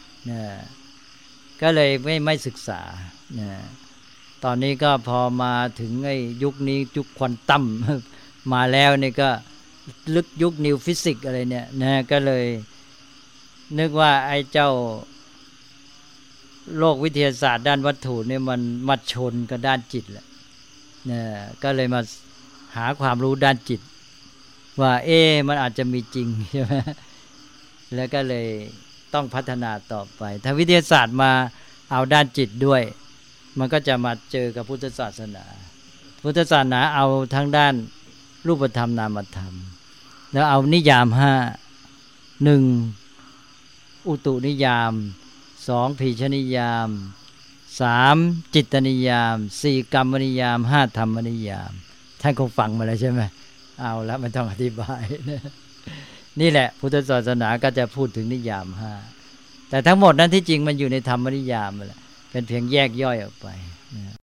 ก็เลยไม่ศึกษาตอนนี้ก็พอมาถึงไอ้ยุคนี้ยุคควอนตัมมาแล้วนี่ก็ลึกยุคนิวฟิสิกส์อะไรเนี่ยนะก็เลยนึกว่าไอ้เจ้าโลกวิทยาศาสตร์ด้านวัตถุเนี่ยมันมาชนกับด้านจิตแหละก็เลยมาหาความรู้ด้านจิตว่ามันอาจจะมีจริงใช่ไหมแล้วก็เลยต้องพัฒนาต่อไปถ้าวิทยาศาสตร์มาเอาด้านจิตด้วยมันก็จะมาเจอกับพุทธศาสนาพุทธศาสนาเอาทั้งด้านรูปธรรมนามธรรมแล้วเอานิยาม5 1อุตุนิยาม2พีชนิยาม 3จิตตนิยาม4กรรมนิยาม5ธรรมนิยามท่านคงฟังมาแล้วใช่ไหมเอาแล้วไม่ต้องอธิบายนี่แหละพุทธศาสนาก็จะพูดถึงนิยาม5แต่ทั้งหมดนั้นที่จริงมันอยู่ในธรรมนิยามแหละเป็นเพียงแยกย่อยออกไป